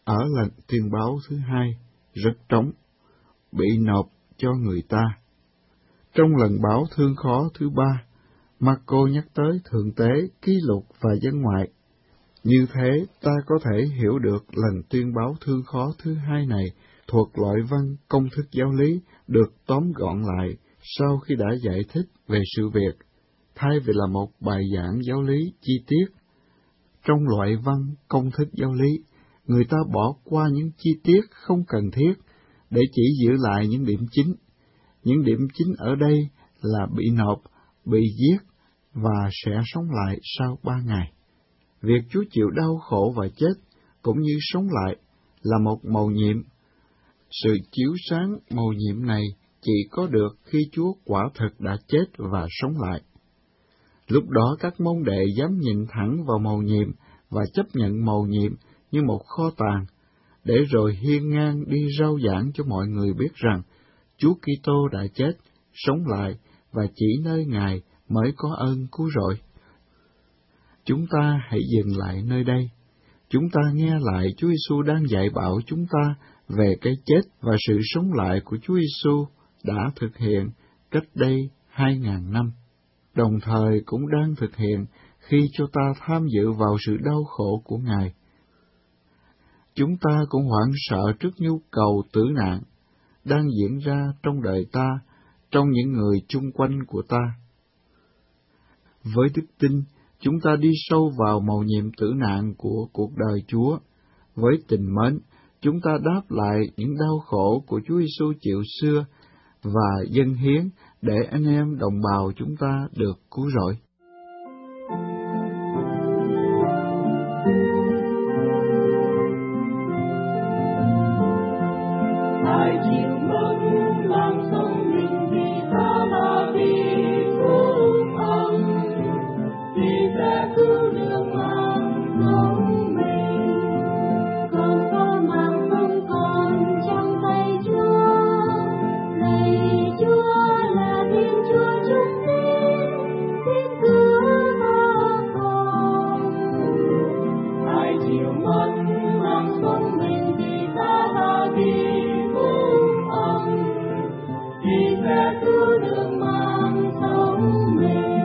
ở lần tuyên báo thứ hai rất trống, bị nộp cho người ta. Trong lần báo thương khó thứ ba, Marco nhắc tới thượng tế, ký lục và dân ngoại. Như thế, ta có thể hiểu được lần tuyên báo thương khó thứ hai này thuộc loại văn công thức giáo lý được tóm gọn lại sau khi đã giải thích về sự việc, thay vì là một bài giảng giáo lý chi tiết. Trong loại văn công thức giáo lý, người ta bỏ qua những chi tiết không cần thiết để chỉ giữ lại những điểm chính. Những điểm chính ở đây là bị nộp, bị giết và sẽ sống lại sau ba ngày. Việc Chúa chịu đau khổ và chết, cũng như sống lại, là một mầu nhiệm. Sự chiếu sáng mầu nhiệm này chỉ có được khi Chúa quả thực đã chết và sống lại. Lúc đó các môn đệ dám nhìn thẳng vào mầu nhiệm và chấp nhận mầu nhiệm như một kho tàng, để rồi hiên ngang đi rao giảng cho mọi người biết rằng Chúa Kitô đã chết, sống lại và chỉ nơi Ngài mới có ơn cứu rỗi. Chúng ta hãy dừng lại nơi đây. Chúng ta nghe lại Chúa Giêsu đang dạy bảo chúng ta về cái chết và sự sống lại của Chúa Giêsu đã thực hiện cách đây hai ngàn năm, đồng thời cũng đang thực hiện khi cho ta tham dự vào sự đau khổ của Ngài. Chúng ta cũng hoảng sợ trước nhu cầu tử nạn đang diễn ra trong đời ta, trong những người chung quanh của ta. Với đức tin, chúng ta đi sâu vào mầu nhiệm tử nạn của cuộc đời Chúa. Với tình mến, chúng ta đáp lại những đau khổ của Chúa Giêsu chịu xưa và dâng hiến để anh em đồng bào chúng ta được cứu rỗi. Ai chịu mất mang sống mình vì ta là vì phúc âm, vì sẽ cứu được mạng sống mình. Không có mạng sống còn trong tay Chúa, lạy Chúa là Thiên Chúa chúng sinh, xin cứu ta con. Ai chịu mất mang sống mình vì ta là vì sẽ cứu được mạng sống mình.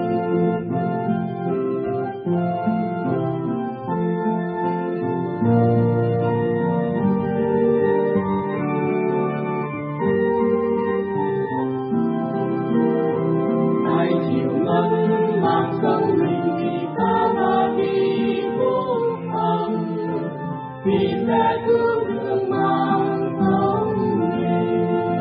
Ai chịu mất mạng sống mình vì ta là vì phúc âm, vì sẽ cứu được mạng sống mình.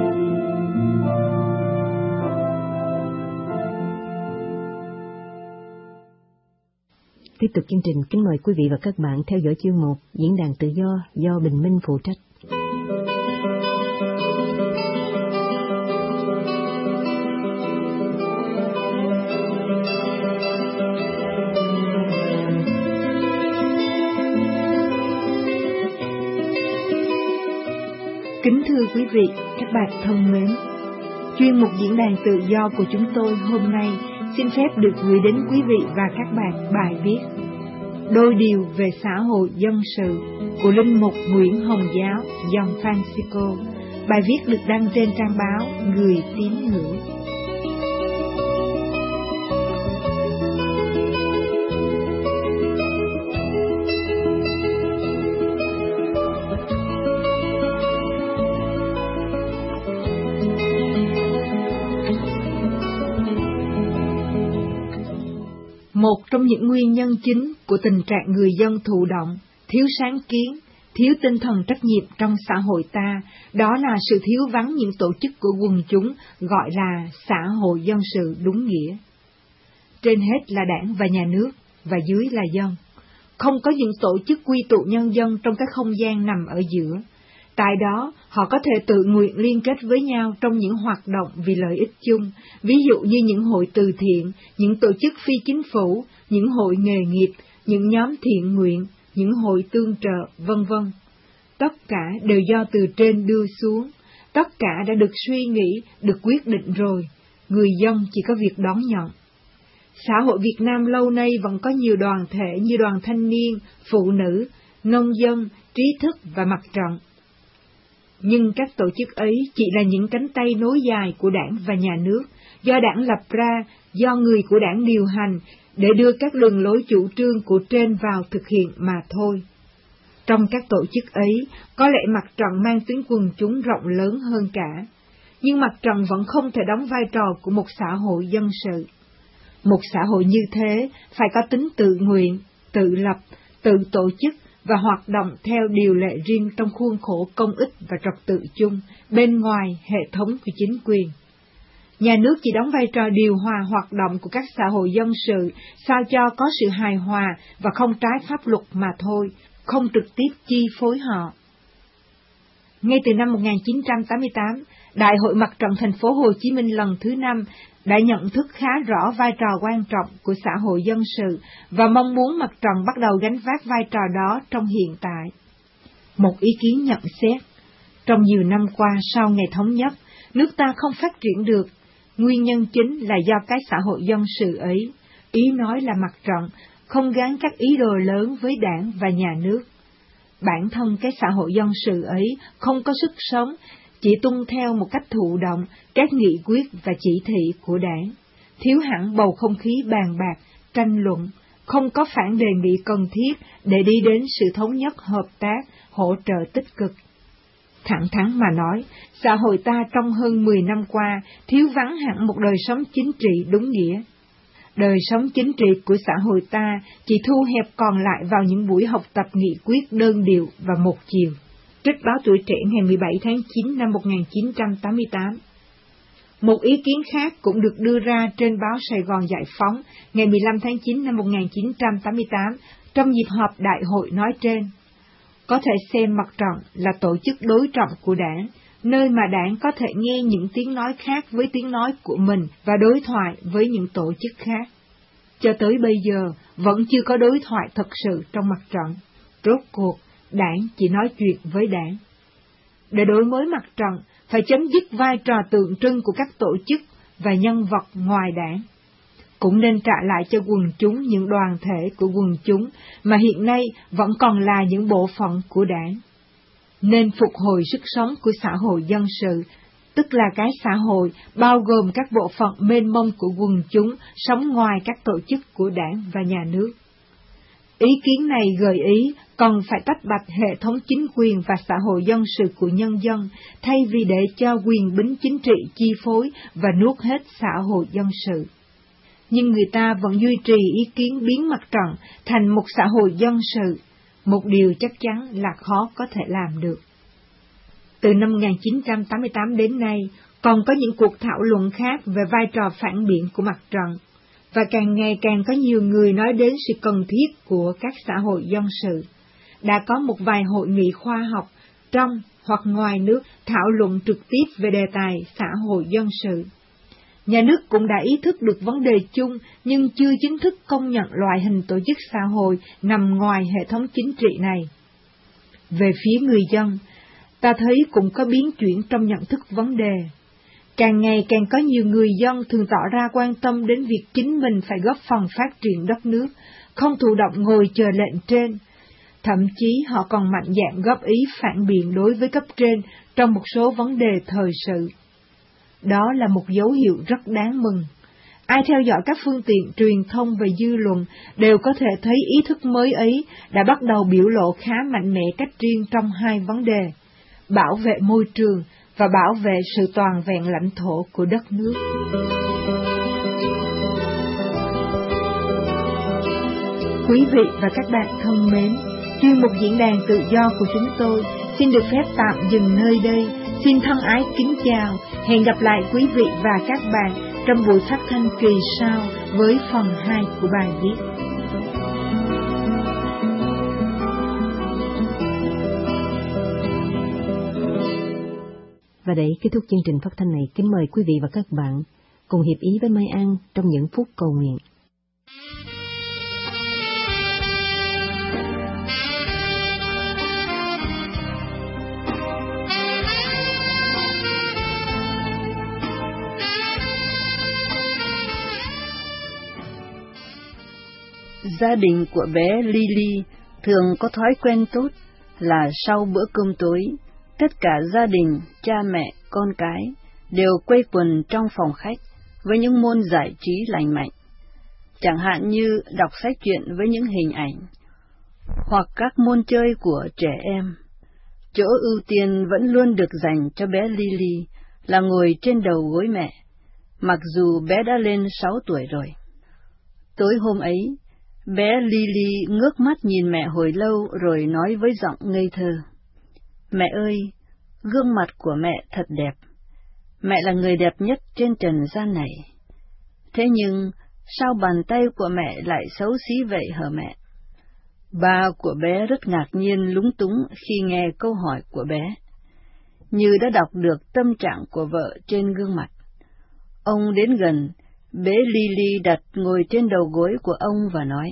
Tiếp tục chương trình, kính mời quý vị và các bạn theo dõi chương một Diễn đàn tự do do Bình Minh phụ trách. Kính thưa quý vị, các bạn thân mến, chuyên mục Diễn đàn tự do của chúng tôi hôm nay xin phép được gửi đến quý vị và các bạn bài viết Đôi điều về xã hội dân sự của Linh mục Nguyễn Hồng Giáo, dòng Francisco. Bài viết được đăng trên trang báo Người Tín Ngưỡng. Một trong những nguyên nhân chính của tình trạng người dân thụ động, thiếu sáng kiến, thiếu tinh thần trách nhiệm trong xã hội ta, đó là sự thiếu vắng những tổ chức của quần chúng gọi là xã hội dân sự đúng nghĩa. Trên hết là đảng và nhà nước, và dưới là dân. Không có những tổ chức quy tụ nhân dân trong các không gian nằm ở giữa. Tại đó, họ có thể tự nguyện liên kết với nhau trong những hoạt động vì lợi ích chung, ví dụ như những hội từ thiện, những tổ chức phi chính phủ, những hội nghề nghiệp, những nhóm thiện nguyện, những hội tương trợ, vân vân. Tất cả đều do từ trên đưa xuống, tất cả đã được suy nghĩ, được quyết định rồi, người dân chỉ có việc đón nhận. Xã hội Việt Nam lâu nay vẫn có nhiều đoàn thể như đoàn thanh niên, phụ nữ, nông dân, trí thức và mặt trận. Nhưng các tổ chức ấy chỉ là những cánh tay nối dài của đảng và nhà nước, do đảng lập ra, do người của đảng điều hành, để đưa các đường lối chủ trương của trên vào thực hiện mà thôi. Trong các tổ chức ấy, có lẽ mặt trận mang tính quần chúng rộng lớn hơn cả, nhưng mặt trận vẫn không thể đóng vai trò của một xã hội dân sự. Một xã hội như thế phải có tính tự nguyện, tự lập, tự tổ chức và hoạt động theo điều lệ riêng trong khuôn khổ công ích và trật tự chung, bên ngoài hệ thống của chính quyền. Nhà nước chỉ đóng vai trò điều hòa hoạt động của các xã hội dân sự, sao cho có sự hài hòa và không trái pháp luật mà thôi, không trực tiếp chi phối họ. Ngay từ năm một nghìn chín trăm tám mươi tám, Đại hội Mặt trận thành phố Hồ Chí Minh lần thứ năm đã nhận thức khá rõ vai trò quan trọng của xã hội dân sự và mong muốn mặt trận bắt đầu gánh vác vai trò đó trong hiện tại. Một ý kiến nhận xét, trong nhiều năm qua sau ngày thống nhất, nước ta không phát triển được, nguyên nhân chính là do cái xã hội dân sự ấy, ý nói là mặt trận, không gắn các ý đồ lớn với đảng và nhà nước. Bản thân cái xã hội dân sự ấy không có sức sống, chỉ tuân theo một cách thụ động các nghị quyết và chỉ thị của đảng, thiếu hẳn bầu không khí bàn bạc, tranh luận, không có phản đề nghị cần thiết để đi đến sự thống nhất hợp tác, hỗ trợ tích cực. Thẳng thắn mà nói, xã hội ta trong hơn mười năm qua thiếu vắng hẳn một đời sống chính trị đúng nghĩa. Đời sống chính trị của xã hội ta chỉ thu hẹp còn lại vào những buổi học tập nghị quyết đơn điệu và một chiều. Trích báo Tuổi Trẻ ngày mười bảy tháng chín năm một nghìn chín trăm tám mươi tám. Một ý kiến khác cũng được đưa ra trên báo Sài Gòn Giải Phóng ngày mười lăm tháng chín năm một nghìn chín trăm tám mươi tám trong dịp họp đại hội nói trên. Có thể xem mặt trận là tổ chức đối trọng của đảng, nơi mà đảng có thể nghe những tiếng nói khác với tiếng nói của mình và đối thoại với những tổ chức khác. Cho tới bây giờ, vẫn chưa có đối thoại thật sự trong mặt trận. Rốt cuộc, đảng chỉ nói chuyện với đảng. Để đổi mới mặt trận, phải chấm dứt vai trò tượng trưng của các tổ chức và nhân vật ngoài đảng. Cũng nên trả lại cho quần chúng những đoàn thể của quần chúng mà hiện nay vẫn còn là những bộ phận của đảng. Nên phục hồi sức sống của xã hội dân sự, tức là cái xã hội bao gồm các bộ phận mênh mông của quần chúng sống ngoài các tổ chức của đảng và nhà nước. Ý kiến này gợi ý cần phải tách bạch hệ thống chính quyền và xã hội dân sự của nhân dân, thay vì để cho quyền bính chính trị chi phối và nuốt hết xã hội dân sự. Nhưng người ta vẫn duy trì ý kiến biến mặt trận thành một xã hội dân sự, một điều chắc chắn là khó có thể làm được. Từ năm một nghìn chín trăm tám mươi tám đến nay, còn có những cuộc thảo luận khác về vai trò phản biện của mặt trận, và càng ngày càng có nhiều người nói đến sự cần thiết của các xã hội dân sự. Đã có một vài hội nghị khoa học trong hoặc ngoài nước thảo luận trực tiếp về đề tài xã hội dân sự. Nhà nước cũng đã ý thức được vấn đề chung nhưng chưa chính thức công nhận loại hình tổ chức xã hội nằm ngoài hệ thống chính trị này. Về phía người dân, ta thấy cũng có biến chuyển trong nhận thức vấn đề. Càng ngày càng có nhiều người dân thường tỏ ra quan tâm đến việc chính mình phải góp phần phát triển đất nước, không thụ động ngồi chờ lệnh trên. Thậm chí họ còn mạnh dạn góp ý phản biện đối với cấp trên trong một số vấn đề thời sự. Đó là một dấu hiệu rất đáng mừng. Ai theo dõi các phương tiện truyền thông và dư luận đều có thể thấy ý thức mới ấy đã bắt đầu biểu lộ khá mạnh mẽ cách riêng trong hai vấn đề: bảo vệ môi trường và bảo vệ sự toàn vẹn lãnh thổ của đất nước. Quý vị và các bạn thân mến, chuyên mục diễn đàn tự do của chúng tôi xin được phép tạm dừng nơi đây. Xin thân ái kính chào, hẹn gặp lại quý vị và các bạn trong buổi phát thanh kỳ sau với phần hai của bài viết. Và để kết thúc chương trình phát thanh này, kính mời quý vị và các bạn cùng hiệp ý với Mai An trong những phút cầu nguyện. Gia đình của bé Lily thường có thói quen tốt là sau bữa cơm tối, tất cả gia đình, cha mẹ, con cái đều quây quần trong phòng khách với những môn giải trí lành mạnh, chẳng hạn như đọc sách truyện với những hình ảnh, hoặc các môn chơi của trẻ em. Chỗ ưu tiên vẫn luôn được dành cho bé Lily là ngồi trên đầu gối mẹ, mặc dù bé đã lên sáu tuổi rồi. Tối hôm ấy, bé Lily ngước mắt nhìn mẹ hồi lâu rồi nói với giọng ngây thơ: "Mẹ ơi, gương mặt của mẹ thật đẹp. Mẹ là người đẹp nhất trên trần gian này. Thế nhưng, sao bàn tay của mẹ lại xấu xí vậy hả mẹ?" Ba của bé rất ngạc nhiên lúng túng khi nghe câu hỏi của bé. Như đã đọc được tâm trạng của vợ trên gương mặt, ông đến gần, bế Lily đặt ngồi trên đầu gối của ông và nói: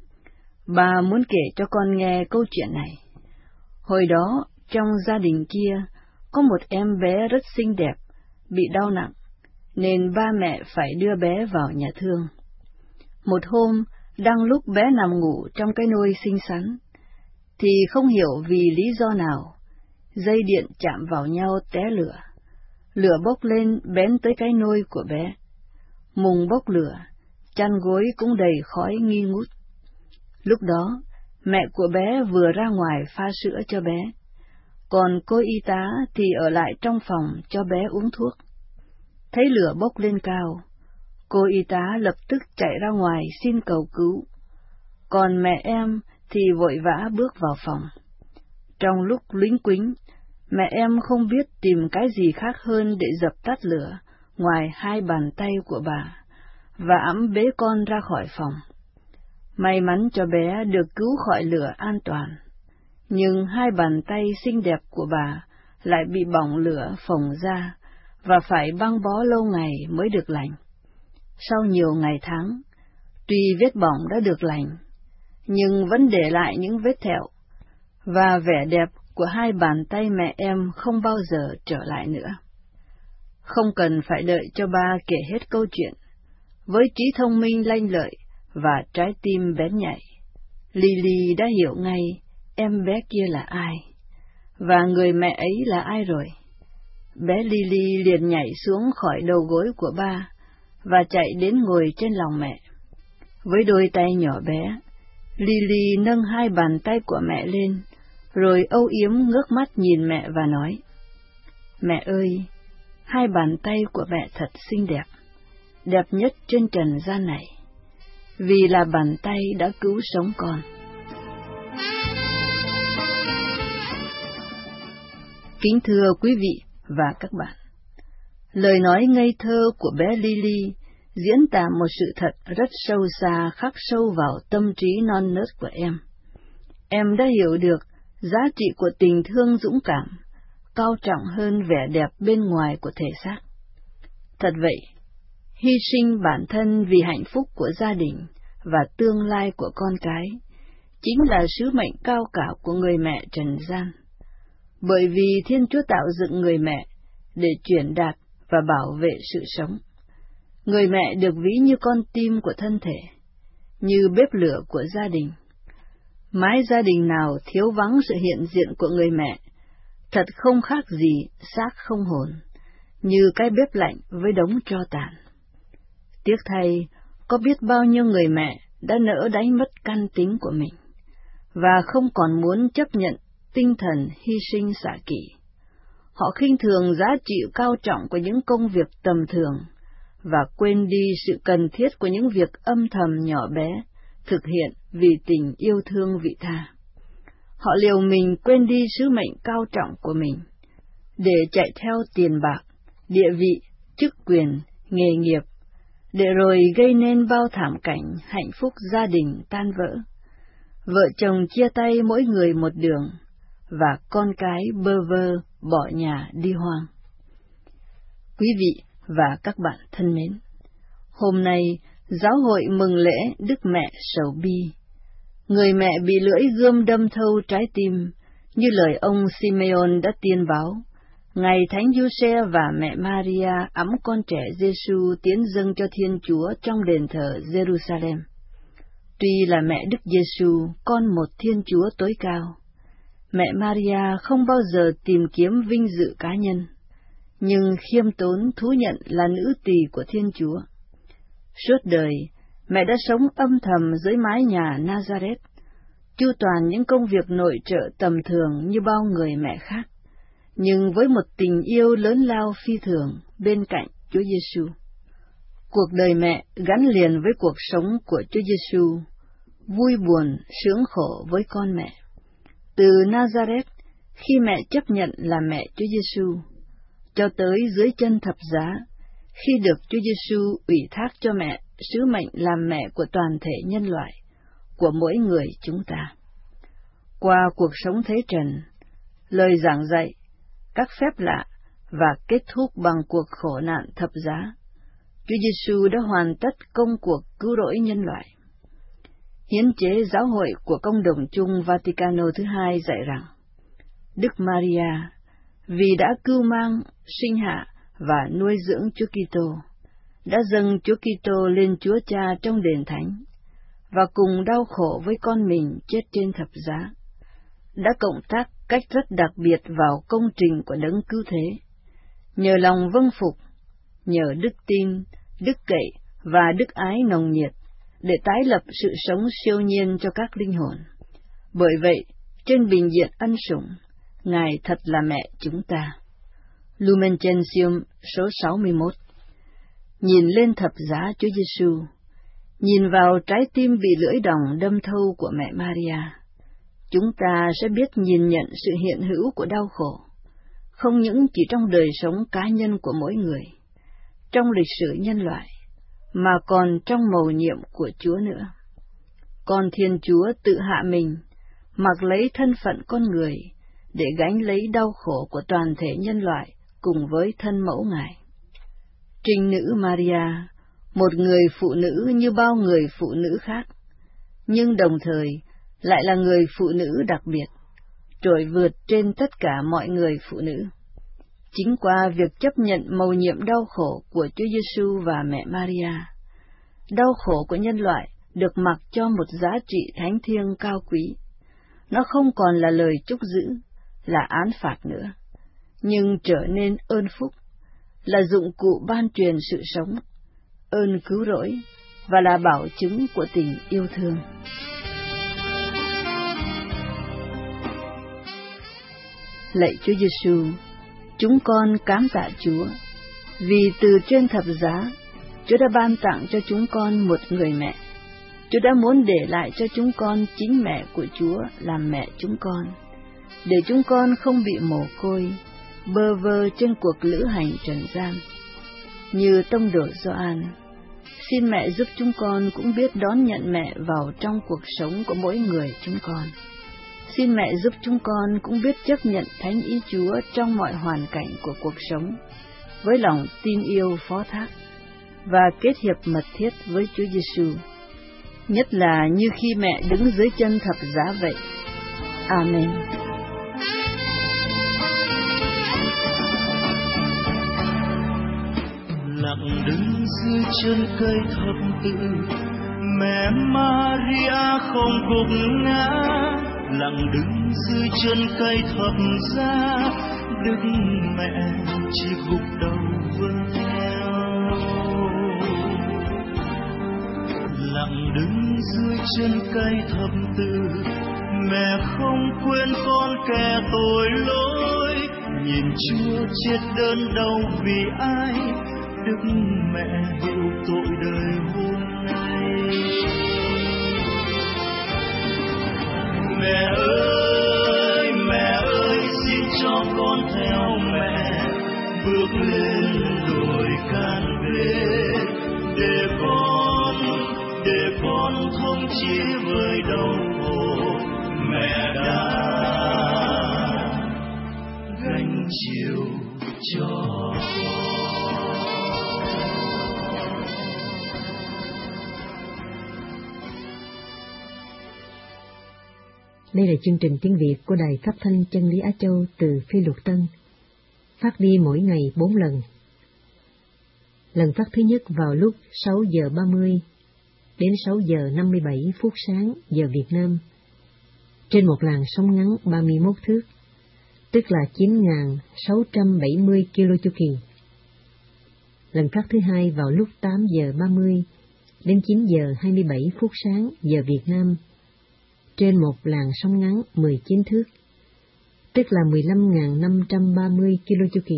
"Bà muốn kể cho con nghe câu chuyện này. Hồi đó, trong gia đình kia, có một em bé rất xinh đẹp, bị đau nặng, nên ba mẹ phải đưa bé vào nhà thương. Một hôm, đang lúc bé nằm ngủ trong cái nôi xinh xắn, thì không hiểu vì lý do nào, dây điện chạm vào nhau té lửa. Lửa bốc lên bén tới cái nôi của bé. Mùng bốc lửa, chăn gối cũng đầy khói nghi ngút. Lúc đó, mẹ của bé vừa ra ngoài pha sữa cho bé, còn cô y tá thì ở lại trong phòng cho bé uống thuốc. Thấy lửa bốc lên cao, cô y tá lập tức chạy ra ngoài xin cầu cứu, còn mẹ em thì vội vã bước vào phòng. Trong lúc luĩnh quĩnh, mẹ em không biết tìm cái gì khác hơn để dập tắt lửa ngoài hai bàn tay của bà, và ẵm bế con ra khỏi phòng. May mắn cho bé được cứu khỏi lửa an toàn, nhưng hai bàn tay xinh đẹp của bà lại bị bỏng lửa phồng ra và phải băng bó lâu ngày mới được lành. Sau nhiều ngày tháng, tuy vết bỏng đã được lành, nhưng vẫn để lại những vết thẹo, và vẻ đẹp của hai bàn tay mẹ em không bao giờ trở lại nữa. Không cần phải đợi cho ba kể hết câu chuyện, với trí thông minh lanh lợi và trái tim bén nhạy, Lily đã hiểu ngay em bé kia là ai, và người mẹ ấy là ai rồi. Bé Lily liền nhảy xuống khỏi đầu gối của ba và chạy đến ngồi trên lòng mẹ. Với đôi tay nhỏ bé, Lily nâng hai bàn tay của mẹ lên, rồi âu yếm ngước mắt nhìn mẹ và nói: "Mẹ ơi, hai bàn tay của mẹ thật xinh đẹp, đẹp nhất trên trần gian này, vì là bàn tay đã cứu sống con." Kính thưa quý vị và các bạn, lời nói ngây thơ của bé Lily diễn tả một sự thật rất sâu xa khắc sâu vào tâm trí non nớt của em. Em đã hiểu được giá trị của tình thương dũng cảm, cao trọng hơn vẻ đẹp bên ngoài của thể xác. Thật vậy, hy sinh bản thân vì hạnh phúc của gia đình và tương lai của con cái chính là sứ mệnh cao cả của người mẹ trần gian. Bởi vì Thiên Chúa tạo dựng người mẹ để truyền đạt và bảo vệ sự sống. Người mẹ được ví như con tim của thân thể, như bếp lửa của gia đình. Mái gia đình nào thiếu vắng sự hiện diện của người mẹ, thật không khác gì xác không hồn, như cái bếp lạnh với đống tro tàn. Tiếc thay, có biết bao nhiêu người mẹ đã nỡ đánh mất căn tính của mình, và không còn muốn chấp nhận tinh thần hy sinh xả kỷ. Họ khinh thường giá trị cao trọng của những công việc tầm thường, và quên đi sự cần thiết của những việc âm thầm nhỏ bé, thực hiện vì tình yêu thương vị tha. Họ liều mình quên đi sứ mệnh cao trọng của mình, để chạy theo tiền bạc, địa vị, chức quyền, nghề nghiệp, để rồi gây nên bao thảm cảnh hạnh phúc gia đình tan vỡ. Vợ chồng chia tay mỗi người một đường, và con cái bơ vơ bỏ nhà đi hoang. Quý vị và các bạn thân mến, hôm nay giáo hội mừng lễ Đức Mẹ Sầu Bi. Người mẹ bị lưỡi gươm đâm thâu trái tim, như lời ông Simeon đã tiên báo, ngày Thánh Giuse và mẹ Maria ẵm con trẻ Giêsu tiến dâng cho Thiên Chúa trong đền thờ Jerusalem. Tuy là mẹ Đức Giêsu, con một Thiên Chúa tối cao, mẹ Maria không bao giờ tìm kiếm vinh dự cá nhân, nhưng khiêm tốn thú nhận là nữ tỳ của Thiên Chúa. Suốt đời, mẹ đã sống âm thầm dưới mái nhà Nazareth, chu toàn những công việc nội trợ tầm thường như bao người mẹ khác, nhưng với một tình yêu lớn lao phi thường bên cạnh Chúa Giêsu. Cuộc đời mẹ gắn liền với cuộc sống của Chúa Giêsu, vui buồn, sướng khổ với con mẹ. Từ Nazareth, khi mẹ chấp nhận là mẹ Chúa Giêsu, cho tới dưới chân thập giá, khi được Chúa Giêsu ủy thác cho mẹ sứ mệnh làm mẹ của toàn thể nhân loại, của mỗi người chúng ta. Qua cuộc sống thế trần, lời giảng dạy, các phép lạ và kết thúc bằng cuộc khổ nạn thập giá, Chúa Giêsu đã hoàn tất công cuộc cứu rỗi nhân loại. Hiến chế giáo hội của Công đồng chung Vaticano thứ hai dạy rằng, Đức Maria, vì đã cưu mang, sinh hạ và nuôi dưỡng Chúa Kitô, đã dâng Chúa Kitô lên Chúa Cha trong đền thánh, và cùng đau khổ với con mình chết trên thập giá, đã cộng tác cách rất đặc biệt vào công trình của đấng cứu thế, nhờ lòng vâng phục, nhờ đức tin, đức cậy và đức ái nồng nhiệt, để tái lập sự sống siêu nhiên cho các linh hồn. Bởi vậy, trên bình diện ân sủng, Ngài thật là mẹ chúng ta. Lumen Gentium số sáu mươi mốt. Nhìn lên thập giá Chúa Giêsu, nhìn vào trái tim bị lưỡi đồng đâm thâu của mẹ Maria, chúng ta sẽ biết nhìn nhận sự hiện hữu của đau khổ, không những chỉ trong đời sống cá nhân của mỗi người, trong lịch sử nhân loại, mà còn trong mầu nhiệm của Chúa nữa. Con Thiên Chúa tự hạ mình, mặc lấy thân phận con người, để gánh lấy đau khổ của toàn thể nhân loại cùng với thân mẫu Ngài. Trinh nữ Maria, một người phụ nữ như bao người phụ nữ khác, nhưng đồng thời lại là người phụ nữ đặc biệt, trội vượt trên tất cả mọi người phụ nữ. Chính qua việc chấp nhận mầu nhiệm đau khổ của Chúa Giêsu và mẹ Maria, đau khổ của nhân loại được mặc cho một giá trị thánh thiêng cao quý. Nó không còn là lời chúc giữ, là án phạt nữa, nhưng trở nên ơn phúc, là dụng cụ ban truyền sự sống, ơn cứu rỗi, và là bảo chứng của tình yêu thương. Lạy Chúa Giêsu, chúng con cám tạ Chúa, vì từ trên thập giá, Chúa đã ban tặng cho chúng con một người mẹ. Chúa đã muốn để lại cho chúng con chính mẹ của Chúa làm mẹ chúng con, để chúng con không bị mồ côi, bơ vơ trên cuộc lữ hành trần gian. Như tông đồ Gioan, xin mẹ giúp chúng con cũng biết đón nhận mẹ vào trong cuộc sống của mỗi người chúng con. Xin mẹ giúp chúng con cũng biết chấp nhận thánh ý Chúa trong mọi hoàn cảnh của cuộc sống, với lòng tin yêu phó thác, và kết hiệp mật thiết với Chúa Giêsu, nhất là như khi mẹ đứng dưới chân thập giá vậy. Amen. Lặng đứng dưới chân cây thập tự, mẹ Maria không gục ngã. Lặng đứng dưới chân cây thập giá, Đức Mẹ chỉ gục đầu vâng theo. Lặng đứng dưới chân cây thập tự, mẹ không quên con kẻ tội lỗi. Nhìn Chúa chết đơn đau vì ai, Đức Mẹ hiểu tội đời hôm nay. Mẹ ơi, mẹ ơi, xin cho con theo mẹ bước lên đồi Can-vê, để con, để con không chỉ với đau khổ mẹ đã gánh chịu cho con. Đây là chương trình tiếng Việt của Đài Phát thanh Chân lý Á Châu từ Phi Luật Tân, phát đi mỗi ngày bốn lần. Lần phát thứ nhất vào lúc sáu giờ ba mươi đến sáu giờ năm mươi bảy phút sáng giờ Việt Nam, trên một làn sóng ngắn ba mươi mốt thước, tức là chín nghìn sáu trăm bảy mươi ki lô chu kỳ. Lần phát thứ hai vào lúc tám giờ ba mươi đến chín giờ hai mươi bảy phút sáng giờ Việt Nam, trên một làn sóng ngắn mười chín thước, tức là mười lăm nghìn năm trăm ba mươi ki lô chu kỳ.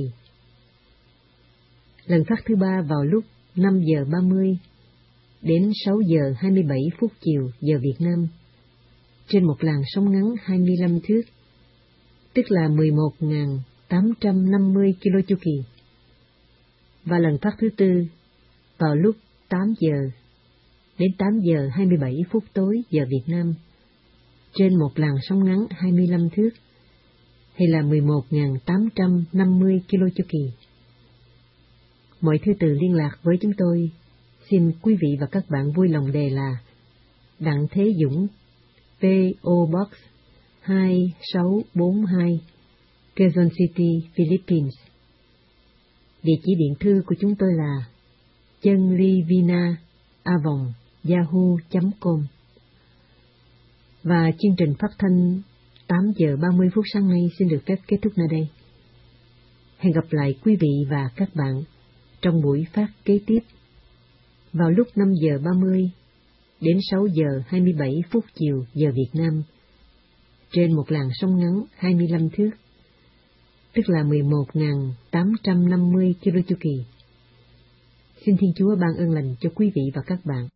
Lần phát thứ ba vào lúc năm giờ ba mươi đến sáu giờ hai mươi bảy phút chiều giờ Việt Nam, trên một làn sóng ngắn hai mươi lăm thước, tức là mười một nghìn tám trăm năm mươi ki lô chu kỳ. Và lần phát thứ tư vào lúc tám giờ đến tám giờ hai mươi bảy phút tối giờ Việt Nam, trên một làn sóng ngắn hai mươi lăm thước, hay là mười một nghìn tám trăm năm mươi ki lô chu kỳ. Mọi thư từ liên lạc với chúng tôi, xin quý vị và các bạn vui lòng đề là Đặng Thế Dũng, pê ô Box hai sáu bốn hai, Quezon City, Philippines. Địa chỉ điện thư của chúng tôi là chunlivina a vòng yahoo chấm com. Và chương trình phát thanh tám giờ ba mươi phút sáng nay xin được phép kết thúc nơi đây. Hẹn gặp lại quý vị và các bạn trong buổi phát kế tiếp vào lúc năm giờ ba mươi đến sáu giờ hai mươi bảy phút chiều giờ Việt Nam, trên một làn sóng ngắn hai mươi lăm thước, tức là mười một nghìn tám trăm năm mươi ki lô chu kỳ. Xin Thiên Chúa ban ơn lành cho quý vị và các bạn.